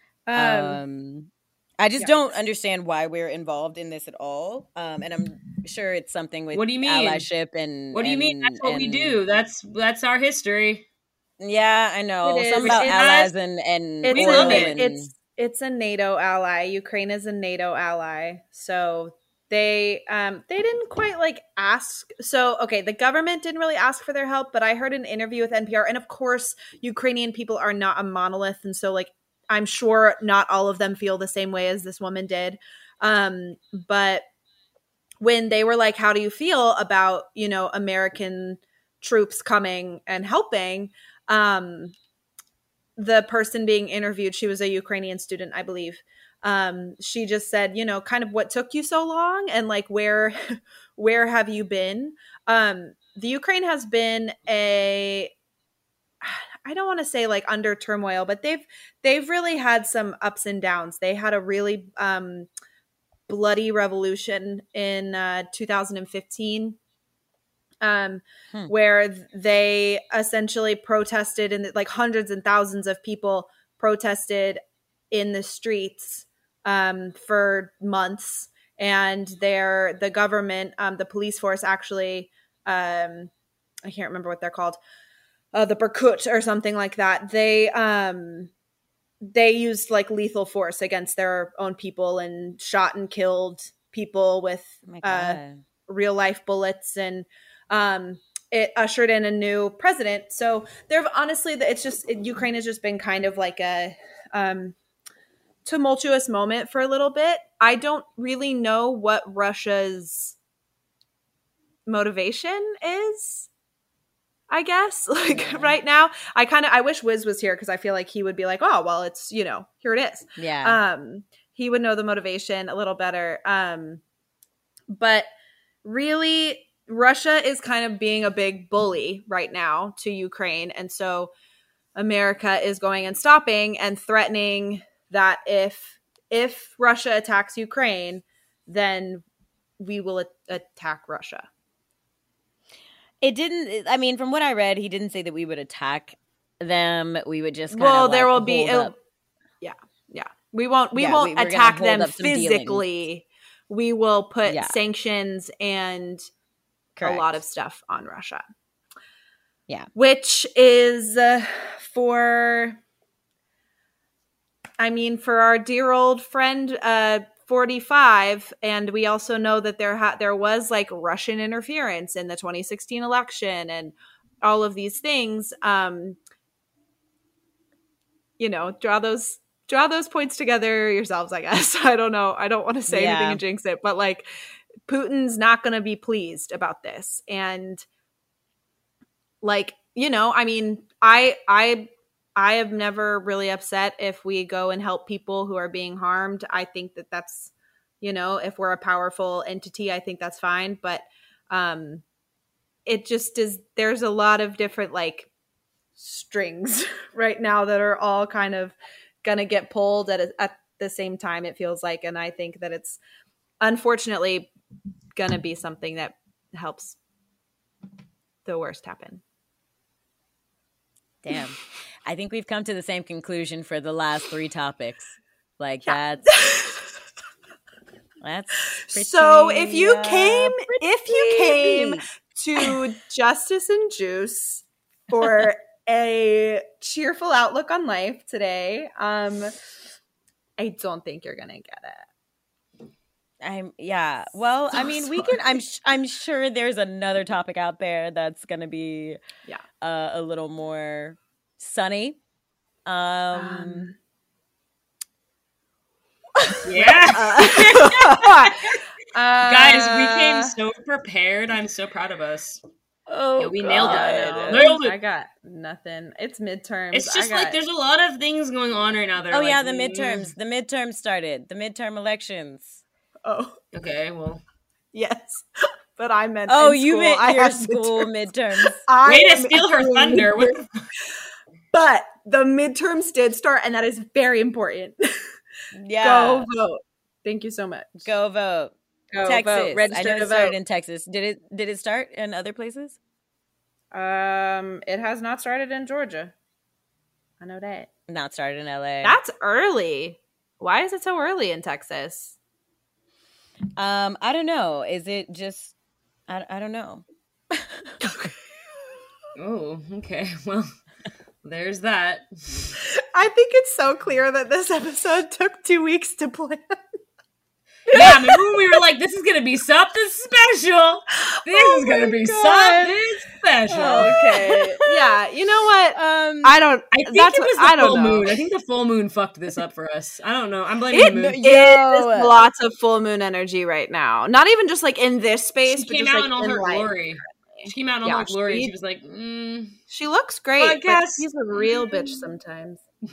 S1: Um,
S3: I just don't
S1: yikes.
S3: understand why we're involved in this at all. And I'm sure it's something with
S4: What do you mean?
S3: allyship and
S4: What do you mean? That's what we
S3: and-
S4: do. That's our history.
S3: Yeah, I know.
S1: It is.
S3: Something about
S1: It
S3: allies
S4: has-
S3: and
S1: It's
S4: We
S3: oil
S4: love it.
S3: and
S1: It's a NATO ally. Ukraine is a NATO ally. So they didn't quite like ask. So okay, the government didn't really ask for their help, but I heard an interview with NPR, and of course, Ukrainian people are not a monolith, and so like I'm sure not all of them feel the same way as this woman did. But when they were like, "How do you feel about, you know, American troops coming and helping?" The person being interviewed, she was a Ukrainian student, I believe. She just said, you know, kind of what took you so long and like where have you been? The Ukraine has been I don't want to say like under turmoil, but they've really had some ups and downs. They had a really bloody revolution in 2015. Where they essentially protested, and like hundreds and thousands of people protested in the streets for months, and the government, the police force actually, I can't remember what they're called, the Berkut or something like that. They used like lethal force against their own people and shot and killed people with
S3: oh my God.
S1: real life bullets, and it ushered in a new president. So there, honestly, Ukraine has just been kind of like a tumultuous moment for a little bit. I don't really know what Russia's motivation is, I guess. Like right now, I wish Wiz was here because I feel like he would be like, oh, well, it's, you know, here it is.
S3: Yeah.
S1: He would know the motivation a little better. But really, Russia is kind of being a big bully right now to Ukraine. And so America is going and stopping and threatening that if Russia attacks Ukraine, then we will attack Russia.
S3: It didn't, I mean, from what I read, he didn't say that we would attack them. We would just kind
S1: Well,
S3: of
S1: there
S3: like
S1: will be
S3: hold up.
S1: yeah. We won't
S3: Yeah,
S1: won't
S3: we're gonna
S1: attack
S3: hold
S1: them
S3: up some
S1: physically. We will put
S3: Yeah.
S1: sanctions and
S3: Correct.
S1: a lot of stuff on Russia.
S3: Yeah.
S1: Which is for our dear old friend 45, and we also know that there was like Russian interference in the 2016 election and all of these things. You know, draw those points together yourselves, I guess. I don't know. I don't want to say anything and jinx it, but like Putin's not going to be pleased about this. And like, you know, I mean, I am never really upset if we go and help people who are being harmed. I think that that's, you know, if we're a powerful entity, I think that's fine. But it just is, there's a lot of different like strings right now that are all kind of gonna get pulled at the same time, it feels like. And I think that it's unfortunately gonna be something that helps the worst happen.
S3: Damn. I think we've come to the same conclusion for the last 3 topics. Like
S1: Yeah.
S3: that's pretty,
S1: So if you came
S3: pretty
S1: to Justice and Juice for a cheerful outlook on life today, I don't think you're gonna get it.
S3: Well,
S1: So
S3: I mean, we
S1: sorry.
S3: can. I'm sure there's another topic out there that's gonna be a little more sunny.
S4: Yeah. Guys, we came
S1: Uh,
S4: so prepared. I'm so proud of us.
S1: Oh,
S4: Yeah, we nailed it.
S1: God.
S4: Nailed it.
S1: I got nothing. It's midterms.
S4: It's just like there's a lot of things going on right now. That
S3: Oh
S4: are
S3: yeah,
S4: like,
S3: the midterms. The midterms started. The midterm elections.
S1: Oh,
S4: Okay, well,
S1: yes. But I meant
S3: Oh,
S1: in
S3: you
S1: school.
S3: meant
S1: I
S3: your
S1: had
S3: school
S1: midterms.
S3: midterms.
S1: I
S4: way to
S1: am
S4: steal her
S1: in
S4: thunder. What
S1: midterms. But the midterms did start, and that is very important.
S3: Yeah.
S1: Go vote. Thank you so much.
S3: Go vote.
S1: Go
S3: Texas.
S1: vote. Register
S3: I know
S1: to
S3: it started
S1: vote.
S3: in Texas. Did it start in other places?
S1: It has not started in Georgia. I know that.
S3: Not started in LA.
S1: That's early. Why is it so early in Texas?
S3: I don't know. Is it just I don't know.
S4: Oh, okay. Well, there's that.
S1: I think it's so clear that this episode took 2 weeks to plan.
S4: Yeah, remember when we were like, this is going to be something special? This is going to be something special.
S1: Okay. Yeah, you know what?
S4: I think it was the full moon. I think the full moon fucked this up for us. I don't know. I'm blaming the moon.
S1: It is lots of full moon energy right now. Not even just like in this space,
S4: She
S1: but
S4: came
S1: just
S4: out
S1: like
S4: in all
S1: in
S4: her
S1: life.
S4: glory. She came out in all her glory. She was like,
S1: She looks great,
S4: I
S1: but
S4: guess.
S1: she's a real bitch sometimes.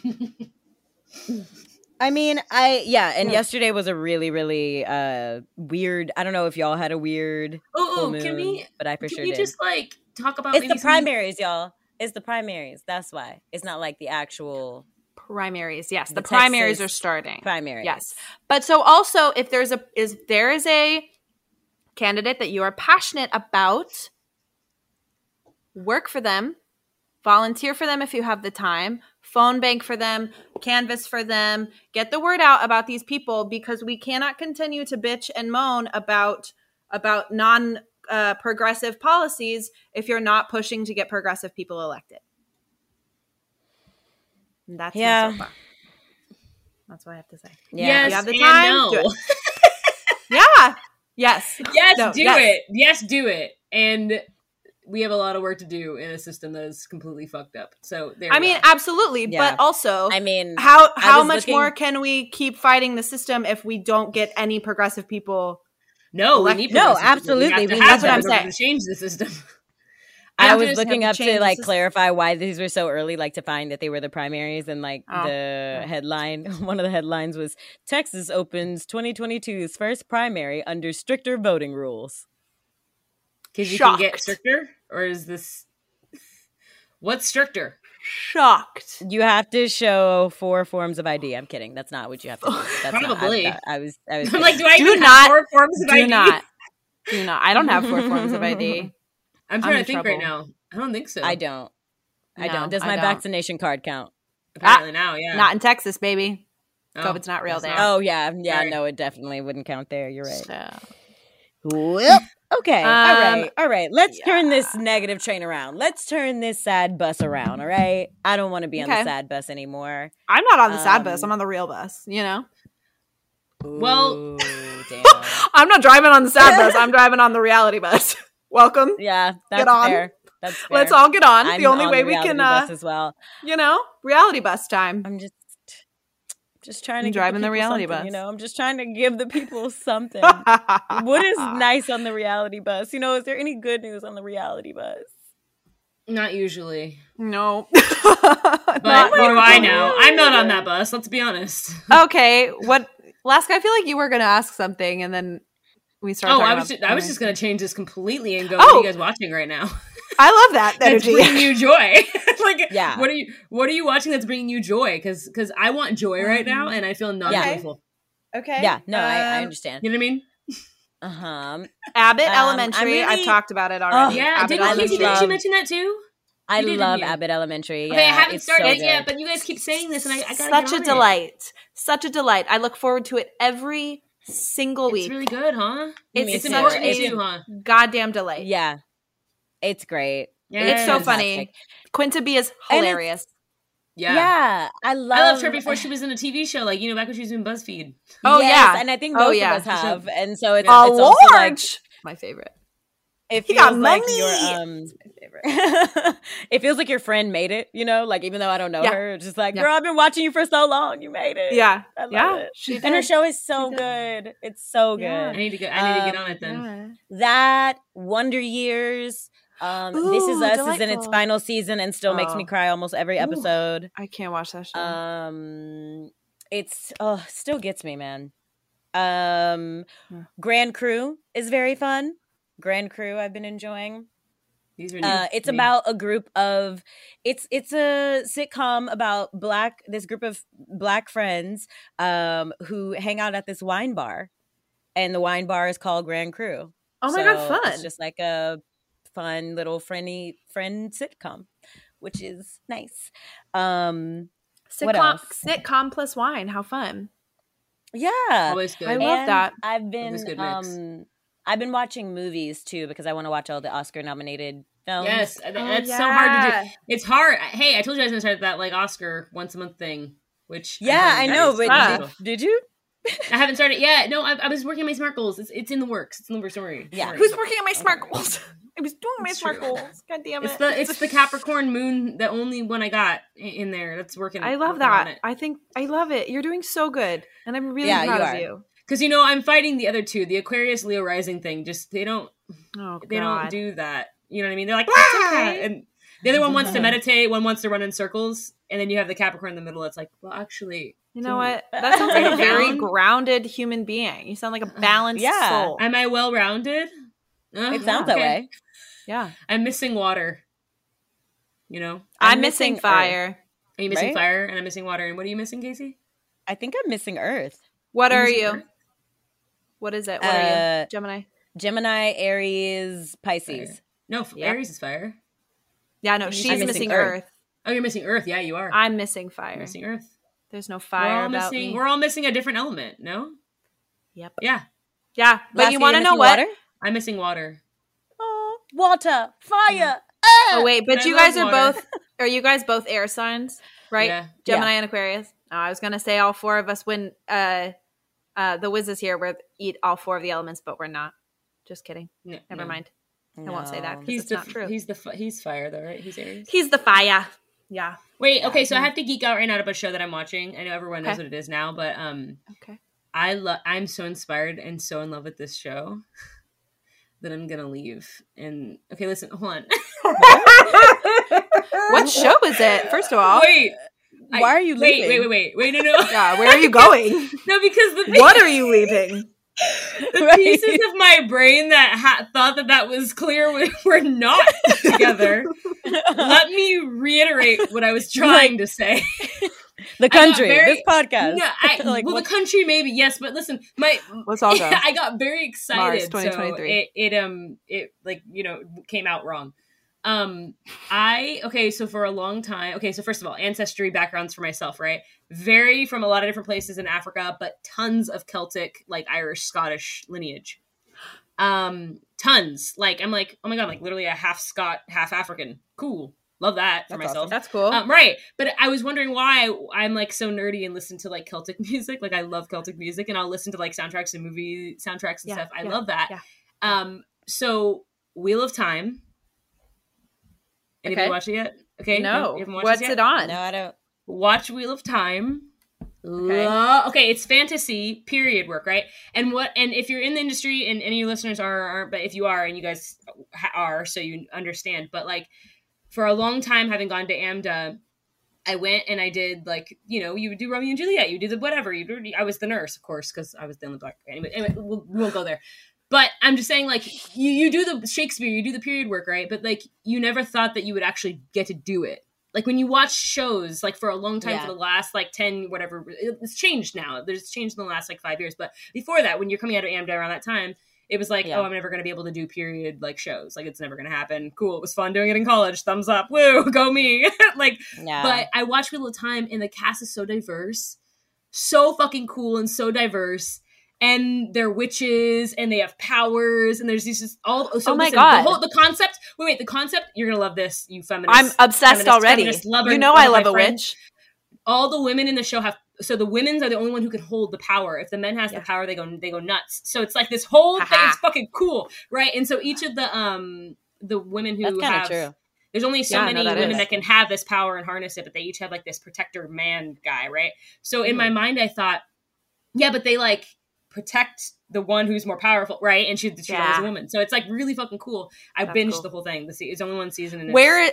S3: I mean, and yesterday was a really, really weird. I don't know if y'all had a weird full moon,
S4: can we?
S3: but I for sure
S4: Can we
S3: did.
S4: just like talk about?
S3: It's
S4: maybe
S3: the primaries, y'all. It's the primaries. That's why it's not like the actual
S1: Primaries, yes. The
S3: The
S1: primaries
S3: Texas
S1: are starting.
S3: primaries.
S1: Yes. But so also if there is a candidate that you are passionate about, work for them, volunteer for them if you have the time, phone bank for them, canvas for them, get the word out about these people, because we cannot continue to bitch and moan about non progressive policies if you're not pushing to get progressive people elected. And that's my soapbox. That's what I have to say.
S3: Yeah.
S4: Yes,
S1: If you have the
S4: and
S1: time,
S4: no.
S1: do it. Yeah. Yes.
S4: Yes,
S1: No,
S4: do
S1: yes.
S4: it. Yes, do it. And we have a lot of work to do in a system that is completely fucked up. So there.
S1: I mean, absolutely,
S3: Yeah.
S1: but also,
S3: I mean,
S1: how
S3: was
S1: much
S3: looking-
S1: more can we keep fighting the system if we don't get any progressive people?
S4: no, we
S1: elect-
S4: need
S3: No,
S4: progressive people.
S3: absolutely,
S4: We have to
S3: we
S4: have
S1: need
S4: them
S1: them.
S4: in order to change the system.
S3: I
S1: Yeah,
S3: was
S1: just
S3: looking
S1: have
S3: up
S1: to change
S3: to
S1: the
S3: like
S1: system.
S3: clarify why these were so early, like to find that they were the primaries, and like
S1: Oh.
S3: the headline, one of the headlines was Texas opens 2022's first primary under stricter voting rules.
S4: Because you can get
S1: Shocked.
S4: stricter, or is this what's stricter?
S1: Shocked.
S3: You have to show 4 forms of ID. I'm kidding. That's not what you have to do. That's
S4: Probably.
S3: Not, I was.
S4: I'm like, do I
S1: Do
S4: even
S1: not-
S4: have 4 forms of
S1: Do
S4: ID?
S1: not. Do not. I don't have 4 forms of ID.
S4: I'm
S1: I'm
S4: trying
S1: in
S4: to think
S1: trouble.
S4: right now. I don't think so.
S3: I don't. I
S1: No,
S3: don't. Does
S1: I
S3: my
S1: don't.
S3: vaccination card count?
S4: Apparently now, yeah.
S1: Not in Texas, baby.
S4: Oh,
S1: COVID's not real
S4: that's
S1: there.
S4: not-
S3: Oh yeah,
S4: Sorry.
S3: no, it definitely wouldn't count there. You're right.
S1: So.
S3: Well, okay,
S1: Um,
S3: all right. Let's turn this negative train around. Let's turn this sad bus around. All right, I don't want to be on the
S1: Okay.
S3: sad bus anymore.
S1: I'm not on the sad bus.
S3: Um,
S1: I'm on the real bus, you know?
S4: Well-
S3: Ooh, damn.
S1: I'm not driving on the sad bus. I'm driving on the reality bus. Welcome.
S3: Yeah, that's
S1: Get on.
S3: fair. That's fair.
S1: Let's all get on.
S3: I'm
S1: the only
S3: on
S1: way
S3: the
S1: we can,
S3: reality bus as well.
S1: reality bus time.
S3: I'm just trying to
S1: I'm
S3: give
S1: driving the
S3: people
S1: reality
S3: something,
S1: bus.
S3: You know, I'm just trying to give the people something. What is nice on the reality bus? You know, is there any good news on the reality bus?
S4: Not usually.
S1: No.
S4: But what do I know? I'm not on that bus, let's be honest.
S1: Okay. What, Laska, I feel like you were going to ask something and then we started
S4: Oh,
S1: talking
S4: I was
S1: about
S4: just going to change this completely and go,
S1: Oh.
S4: what are you guys watching right now?
S1: I love that
S4: That's
S1: energy.
S4: bringing you joy. Like,
S3: Yeah.
S4: What are you watching that's bringing you joy? Because I want joy right now, and I feel not
S3: Yeah.
S4: joyful.
S1: Okay.
S3: Yeah, no, I understand.
S4: You know what I mean?
S1: Abbott
S3: I'm
S1: Elementary.
S3: really-
S1: I've talked about it already.
S4: Yeah.
S1: Abbott
S4: Didn't
S1: Elementary.
S4: didn't you mention that too?
S3: I
S4: You did,
S3: love
S4: didn't you?
S3: Abbott Elementary.
S4: Okay, I
S3: Yeah,
S4: haven't
S3: it's
S4: started
S3: so
S4: it yet,
S3: good.
S4: but you guys keep saying this, and I gotta
S1: Such
S4: get
S1: a
S4: on it.
S1: delight. Such a delight. I look forward to it every single week.
S4: It's really good, huh?
S1: It's
S4: It's
S3: too.
S4: important
S3: It's-
S4: too, huh?
S1: Goddamn delight.
S3: Yeah, it's great.
S1: It's so
S3: fantastic.
S1: funny. Quinta B is
S3: And it's-
S1: hilarious.
S4: Yeah.
S3: I
S4: I loved her before she was in a TV show, like, back when she was doing BuzzFeed.
S1: Oh,
S3: Yes,
S1: yeah.
S3: and I think
S1: Oh,
S3: most
S1: yeah.
S3: of us have, and so it's,
S1: A
S3: it's also like
S1: large. My favorite.
S3: it
S1: He
S3: feels
S1: got
S3: like
S1: money.
S3: your
S1: My favorite.
S3: it feels like your friend made it, like even though I don't know
S1: Yeah.
S3: her, it's just like,
S1: Yeah.
S3: girl, I've been watching you for so long, you made it.
S1: Yeah.
S3: I love
S1: Yeah.
S3: it.
S1: She
S3: And her
S1: did.
S3: show is so
S1: She
S3: good. It's so good.
S1: Yeah.
S4: I need to get on it then.
S3: That Wonder Years, This Is
S1: Ooh,
S3: Us is in its
S1: delightful.
S3: final season and still makes me
S1: Oh.
S3: cry almost every
S1: Ooh.
S3: episode.
S1: I can't watch that show.
S3: It's still gets me, man. Grand Crew is very fun. Grand Crew I've been enjoying.
S4: These are new
S3: It's
S4: to me.
S3: about a group of it's a sitcom about this group of black friends who hang out at this wine bar, and the wine bar is called Grand Cru.
S1: Oh my God, fun.
S3: It's just like a fun little friend sitcom, which is nice. What else?
S1: Sitcom plus wine. How fun.
S3: Yeah.
S4: Always good.
S1: I love that.
S3: I've
S4: Always good mix.
S3: been watching movies too because I want to watch all the Oscar nominated films.
S4: Yes, that's so hard to do. It's hard. Hey, I told you I was going to start that like Oscar once a month thing, which
S3: I know, but
S1: tough.
S3: did you?
S4: I haven't started yet. No, I was working on my SMART goals. It's in the works. It's in the works. Don't worry.
S3: Yeah.
S4: Don't worry.
S1: Who's working on my SMART goals? I was doing my
S4: It's
S1: SMART
S4: true.
S1: goals. God damn it.
S4: It's the Capricorn moon, the only one I got in there. That's working.
S1: I love that. I love it. You're doing so good. And I'm really proud of you.
S4: Because I'm fighting the other two, the Aquarius Leo rising thing. Just they don't do that. You know what I mean? They're like,
S1: okay.
S4: And the other one wants to meditate, one wants to run in circles, and then you have the Capricorn in the middle. It's like, well, actually,
S1: you know what? That sounds like a very grounded human being. You sound like a balanced soul.
S4: Am I well rounded?
S3: It sounds that way.
S1: Yeah.
S4: I'm missing water.
S1: I'm missing fire.
S4: Are you missing fire? And I'm missing water. And what are you missing, Casey?
S3: I think I'm missing Earth.
S1: What are
S4: missing
S1: you?
S4: Earth?
S1: What is it? What are you?
S3: Gemini, Aries, Pisces.
S4: Fire. No, Aries is fire.
S1: Yeah, no, she's missing Earth.
S4: Oh, you're missing Earth. Yeah, you are.
S1: I'm missing fire.
S4: You're missing Earth.
S1: There's no fire about me.
S4: We're all missing a different element, no?
S1: Yep.
S4: Yeah.
S1: Yeah, but you want to know what?
S3: Water?
S4: I'm missing water.
S3: Oh, water, fire.
S1: Oh, wait, but you guys are
S4: water.
S1: are you guys both air signs, right?
S4: Yeah.
S1: Gemini and Aquarius? Oh, I was going to say all four of us when the Wiz is here, we're eat all four of the elements, but we're not. Just kidding.
S4: No,
S1: Never mind.
S3: No.
S1: I won't say that because it's not true.
S4: He's fire though, right? He's Aries.
S1: He's the fire. Yeah.
S4: Wait, okay, so I have to geek out right now about a show that I'm watching. I know everyone knows what it is now, but
S1: okay.
S4: I'm so inspired and so in love with this show that I'm gonna leave. And okay, listen, hold on.
S1: What show is it? First of all,
S4: Wait.
S3: Why are you leaving?
S4: Wait, no.
S1: Yeah, where are you going?
S4: No, because
S1: What are you leaving?
S4: the pieces of my brain that thought that was clear were not together. Let me reiterate what I was trying to say.
S3: The country, this podcast.
S4: No, the country maybe, yes, but listen,
S1: Let's all go.
S4: I got very excited.
S1: Mars 2023.
S4: So it came out wrong. So for a long time, so first of all, ancestry backgrounds for myself, right? Vary from a lot of different places in Africa, but tons of Celtic, like Irish, Scottish lineage. Tons. Like, I'm like, oh my God, like literally a half Scot, half African. Cool. Love that for myself.
S3: Awesome.
S1: That's cool.
S4: Right. But I was wondering why I'm like so nerdy and listen to like Celtic music. Like I love Celtic music and I'll listen to like soundtracks and movie soundtracks and stuff. I love that.
S1: Yeah.
S4: So Wheel of Time. Anybody watch it yet? Okay.
S1: No.
S4: You haven't watched
S1: What's
S4: it yet?
S1: it on?
S3: No, I don't.
S4: Watch Wheel of Time.
S1: Okay.
S4: It's fantasy period work, right? And if you're in the industry and any of your listeners aren't, but if you are and you guys are, so you understand. But like for a long time, having gone to AMDA, I went and I did like, you would do Romeo and Juliet, you did the whatever. I was the nurse, of course, because I was the only black. Anyway, we won't go there. But I'm just saying, like, you do the Shakespeare, you do the period work, right? But like, you never thought that you would actually get to do it. Like when you watch shows, like for a long time, for the last like 10, whatever, it's changed now. There's changed in the last like 5 years. But before that, when you're coming out of AMDA around that time, it was like, oh, I'm never going to be able to do period like shows. Like it's never going to happen. Cool. It was fun doing it in college. Thumbs up. Woo. Go me. But I watched Wheel of Time and the cast is so diverse, so fucking cool and so diverse. And they're witches, and they have powers, and there's these just all. So
S1: oh my God!
S4: The concept. Wait, the concept. You're gonna love this, you feminist.
S1: I'm obsessed already.
S4: Lover,
S1: I love a witch.
S4: All the women in the show have. So the women's are the only one who can hold the power. If the men has the power, they go nuts. So it's like this whole thing. It's fucking cool, right? And so each of the women who have. True. There's only so many women that can have this power and harness it, but they each have like this protector man guy, right? So in my mind, I thought, yeah, but they like protect the one who's more powerful, right? And she's a woman, so it's like really fucking cool. I binged the whole thing. It's only one season. And
S1: where?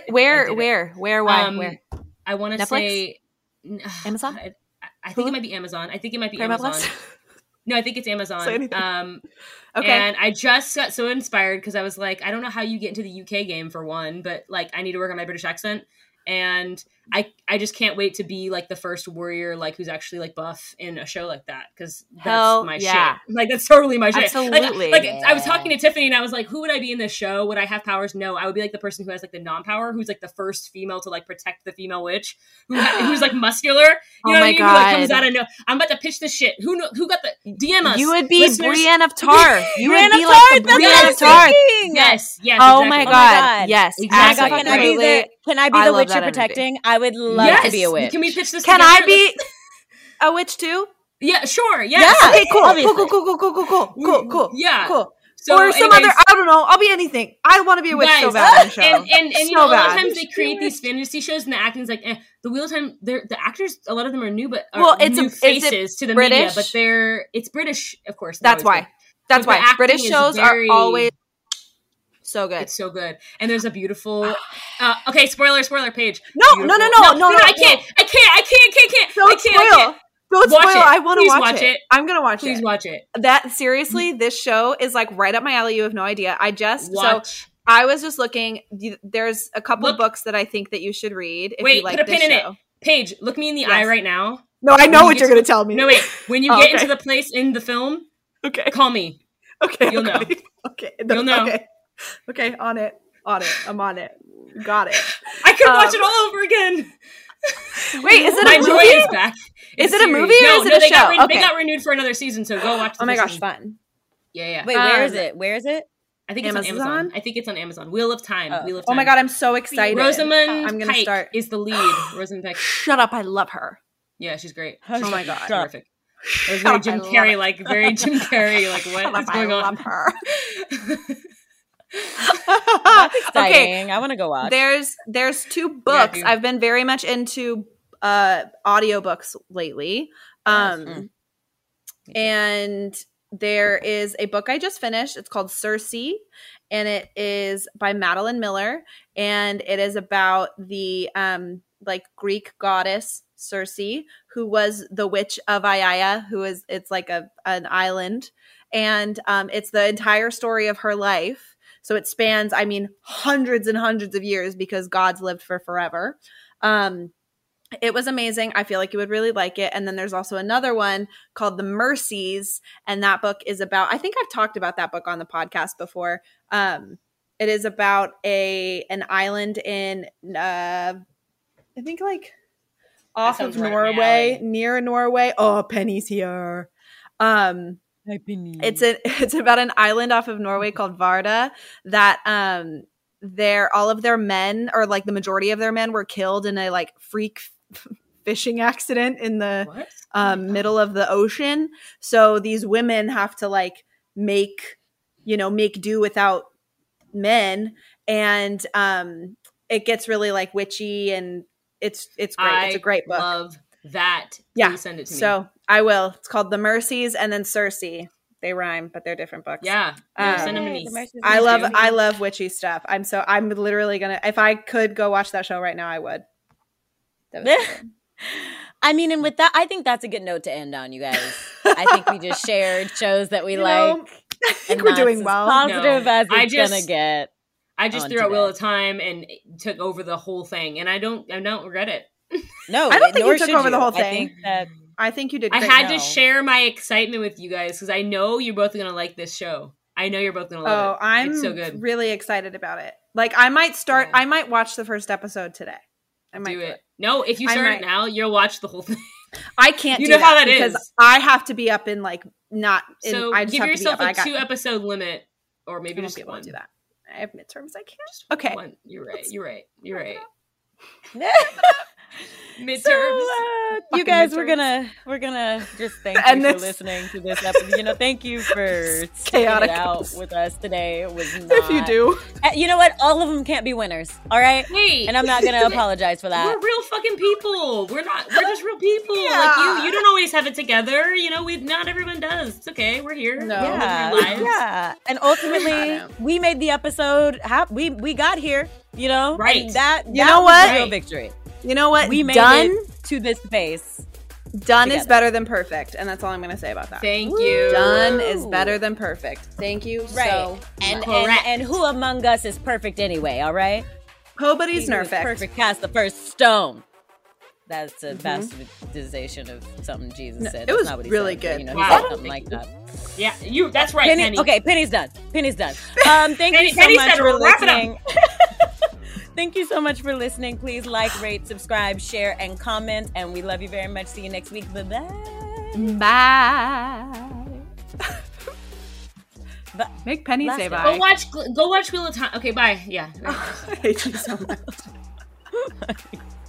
S4: Why? I want to say
S1: Amazon.
S4: I think it might be Amazon. I think it might be Amazon. No, I think it's Amazon.
S1: Say anything. Okay.
S4: And I just got so inspired because I was like, I don't know how you get into the UK game for one, but like I need to work on my British accent. And I just can't wait to be like the first warrior, like who's actually like buff in a show like that, because that's my shit. Like that's totally my shit.
S1: Absolutely.
S4: Like I was talking to Tiffany and I was like, who would I be in this show? Would I have powers? No, I would be like the person who has like the non-power, who's like the first female to like protect the female witch, who's like muscular. You know what I mean? Who like comes out of no. I'm about to pitch this shit. Who got the DM us?
S1: You would be
S4: listeners.
S1: Brienne of Tar. You would be
S3: of
S1: like
S3: Tar,
S1: the
S3: that's
S1: Brienne
S3: what
S1: of Tar.
S4: Yes.
S1: Oh
S4: exactly.
S1: my god. Yes.
S4: Exactly.
S1: Absolutely.
S3: Can I be
S1: I
S3: the
S1: love
S3: witch
S1: that
S3: you're
S1: energy.
S3: protecting? I would love to be a witch.
S4: Can we pitch this
S1: Can
S4: together?
S1: I be a witch too?
S4: Yeah, sure. Yes.
S3: Yeah.
S1: Okay, cool.
S3: Obviously.
S1: Cool.
S4: Yeah.
S1: Cool.
S4: So,
S1: or some
S4: anyways,
S1: other, I don't know. I'll be anything. I want to be a witch so
S4: guys,
S1: bad in the show.
S4: And
S1: so
S4: you know, a lot of
S1: bad.
S4: times they create these fantasy shows and the acting's like, the Wheel of Time, the actors, a lot of them are new, but
S1: Well, it's
S4: new
S1: is
S4: faces to the
S1: British?
S4: media, but it's British, of course.
S1: That's why. That's
S4: But the
S1: why.
S4: acting
S1: British
S4: is
S1: shows
S4: very-
S1: are always so good.
S4: It's so good. And there's a beautiful, okay, spoiler, Paige.
S1: No,
S4: Beautiful-
S1: no,
S4: I can't.
S1: Don't spoil. Don't
S4: Watch
S1: spoil.
S4: it.
S1: I want to
S4: Please
S1: watch it. I'm gonna watch
S4: Please
S1: it.
S4: watch it.
S1: That seriously, this show is like right up my alley. You have no idea.
S4: Watch.
S1: I was just looking. There's a couple
S4: Look.
S1: books that I think that you should read. If
S4: Wait,
S1: you like
S4: put a
S1: this
S4: pin in
S1: show.
S4: it. Paige, look me in the
S1: Yes.
S4: eye right now.
S1: No, I know
S4: When
S1: what
S4: you
S1: you're
S4: get
S1: gonna tell me.
S4: No, wait. When you
S1: Oh,
S4: get
S1: okay.
S4: into the place in the film,
S1: Okay.
S4: call me.
S1: Okay.
S4: You'll know.
S1: Okay.
S4: You'll know.
S1: Okay. On it. I'm on it. Got it.
S4: I could watch it all over again.
S1: Wait, is it
S4: My
S1: a
S4: joy
S1: movie?
S4: is back.
S1: Is
S4: It's
S1: it a
S4: series.
S1: movie or
S4: No,
S1: is it
S4: no,
S1: a
S4: they got
S1: show?
S4: They
S1: Okay.
S4: got renewed for another season, so go watch the
S1: Oh my
S4: first
S1: gosh,
S4: season.
S1: fun.
S4: Yeah.
S3: Wait, where is it? Where is it?
S4: I think it's on
S1: Amazon?
S4: Amazon. I think it's on Amazon. Wheel of Time. Wheel of
S1: Oh
S4: Time.
S1: my god, I'm so excited.
S4: Rosamund
S1: I'm gonna
S4: Pike
S1: start.
S4: is the lead. Rosamund Pike.
S1: Shut up! I love her.
S4: Yeah, she's great.
S1: Oh my god.
S4: Terrific. It was
S1: Shut
S4: very
S1: up,
S4: Jim
S1: I love
S4: Carrey,
S1: it.
S4: like very Jim Carrey, like
S1: Shut
S4: what is
S1: up,
S4: going
S1: I
S4: on?
S1: love her.
S3: That's exciting. I want to go watch.
S1: There's two books.
S4: dude.
S1: I've been very much into audiobooks lately. And there is a book I just finished. It's called Circe, and it is by Madeline Miller, and it is about the like Greek goddess Circe, who was the witch of Aiaia, it's like an island, and it's the entire story of her life. So it spans, I mean, hundreds and hundreds of years because gods lived for forever. It was amazing. I feel like you would really like it. And then there's also another one called The Mercies. And that book is about, I think I've talked about that book on the podcast before. It is about an island in, I think like off of
S4: sounds right up my
S1: Norway,
S4: alley.
S1: near Norway. Oh, Penny's here. It's about an island off of Norway called Varda that all of their men, or like the majority of their men, were killed in a like freak fishing accident in the middle of the ocean. So these women have to like make do without men, and it gets really like witchy, and it's great. It's a great book.
S4: I love that.
S1: Yeah.
S4: Please send it to me.
S1: So I will. It's called The Mercies and then Circe. They rhyme, but they're different books.
S4: yeah, send them to me.
S1: I love witchy stuff. I'm literally gonna, if I could go watch that show right now, I would. That was good.
S3: I mean, and with that, I think that's a good note to end on, you guys. I think we just shared shows that we
S1: You
S3: like.
S1: know, I think
S3: and
S1: we're
S3: that's
S1: doing
S3: as
S1: well.
S3: positive
S4: No,
S3: as
S4: I
S3: it's
S4: just-
S3: gonna get.
S4: I just
S3: on
S4: threw out Wheel
S3: today.
S4: of Time and took over the whole thing, and I don't regret it.
S3: No,
S1: I don't think
S3: nor
S1: you took
S3: should
S1: over the whole
S3: I
S1: thing.
S3: think that
S1: I think you did
S4: I
S1: great.
S4: had
S3: No.
S4: to share my excitement with you guys because I know you're both gonna like this show. I know you're both gonna love it.
S1: I'm
S4: It's so good.
S1: really excited about it. Like I might start.
S4: Yeah.
S1: I might watch the first episode today. I might
S4: Do it. No, if you
S1: I
S4: start
S1: might.
S4: it now, you'll watch the whole thing.
S1: I can't.
S4: You
S1: do
S4: know how that
S1: because
S4: is.
S1: I have to be up in like not. In,
S4: So
S1: I just
S4: give
S1: have
S4: yourself
S1: to be
S4: a
S1: up. I
S4: 2-episode limit, or
S1: I
S4: maybe
S1: won't
S4: just
S1: be able
S4: one.
S1: to do that. I have midterms. I can't.
S4: Just
S1: Okay.
S4: one. You're right. Midterms.
S3: So, you guys, we're gonna just thank
S1: And
S3: you for
S1: this-
S3: listeing to this episode. Thank you for sticking
S1: chaotic
S3: it out
S1: episode.
S3: with us today. It was not,
S1: If you do,
S3: you know what? All of them can't be winners. All right,
S4: Hey,
S3: and I'm not gonna apologize for
S4: we're
S3: that.
S4: real fucking people. We're just real people.
S1: Yeah.
S4: Like you don't always have it together. You know, not everyone does. It's okay. We're here.
S1: No.
S4: We're living
S3: Yeah,
S4: our lives.
S3: yeah. And ultimately,
S1: know.
S3: we made the episode. We got here. You know,
S4: Right.
S3: And that
S1: You know
S3: was
S1: what?
S3: the real
S4: Right.
S3: victory.
S1: you know what?
S3: We made
S1: Done.
S3: it to this space.
S1: Done is
S3: together.
S1: better than perfect, and that's all I'm going to say about that.
S4: Thank you.
S1: Done is better than perfect. Thank you
S3: Right.
S1: so
S3: And,
S1: much.
S3: and who among us is perfect anyway, all right?
S1: Nobody's
S3: He who is
S1: perfect.
S3: perfect cast the first stone. That's a bastardization of something Jesus
S1: No,
S3: said.
S1: it
S3: That's
S1: was
S3: not what he
S1: really
S3: said,
S1: good.
S3: But, you know,
S4: Wow.
S3: he said something like that.
S4: Yeah, that's right, Penny.
S3: Okay, Penny's done. Penny's done. Thank
S4: Penny-
S3: you so
S4: Penny
S3: much
S4: said,
S3: for
S4: "Wrap it up."
S3: listening. Thank you so much for listening. Please like, rate, subscribe, share, and comment. And we love you very much. See you next week. Bye-bye.
S1: Bye.
S3: But
S1: Make Penny
S3: Last
S1: say
S3: one.
S1: bye.
S4: Go watch Wheel of Time. Okay, bye. Yeah.
S1: I hate you so much.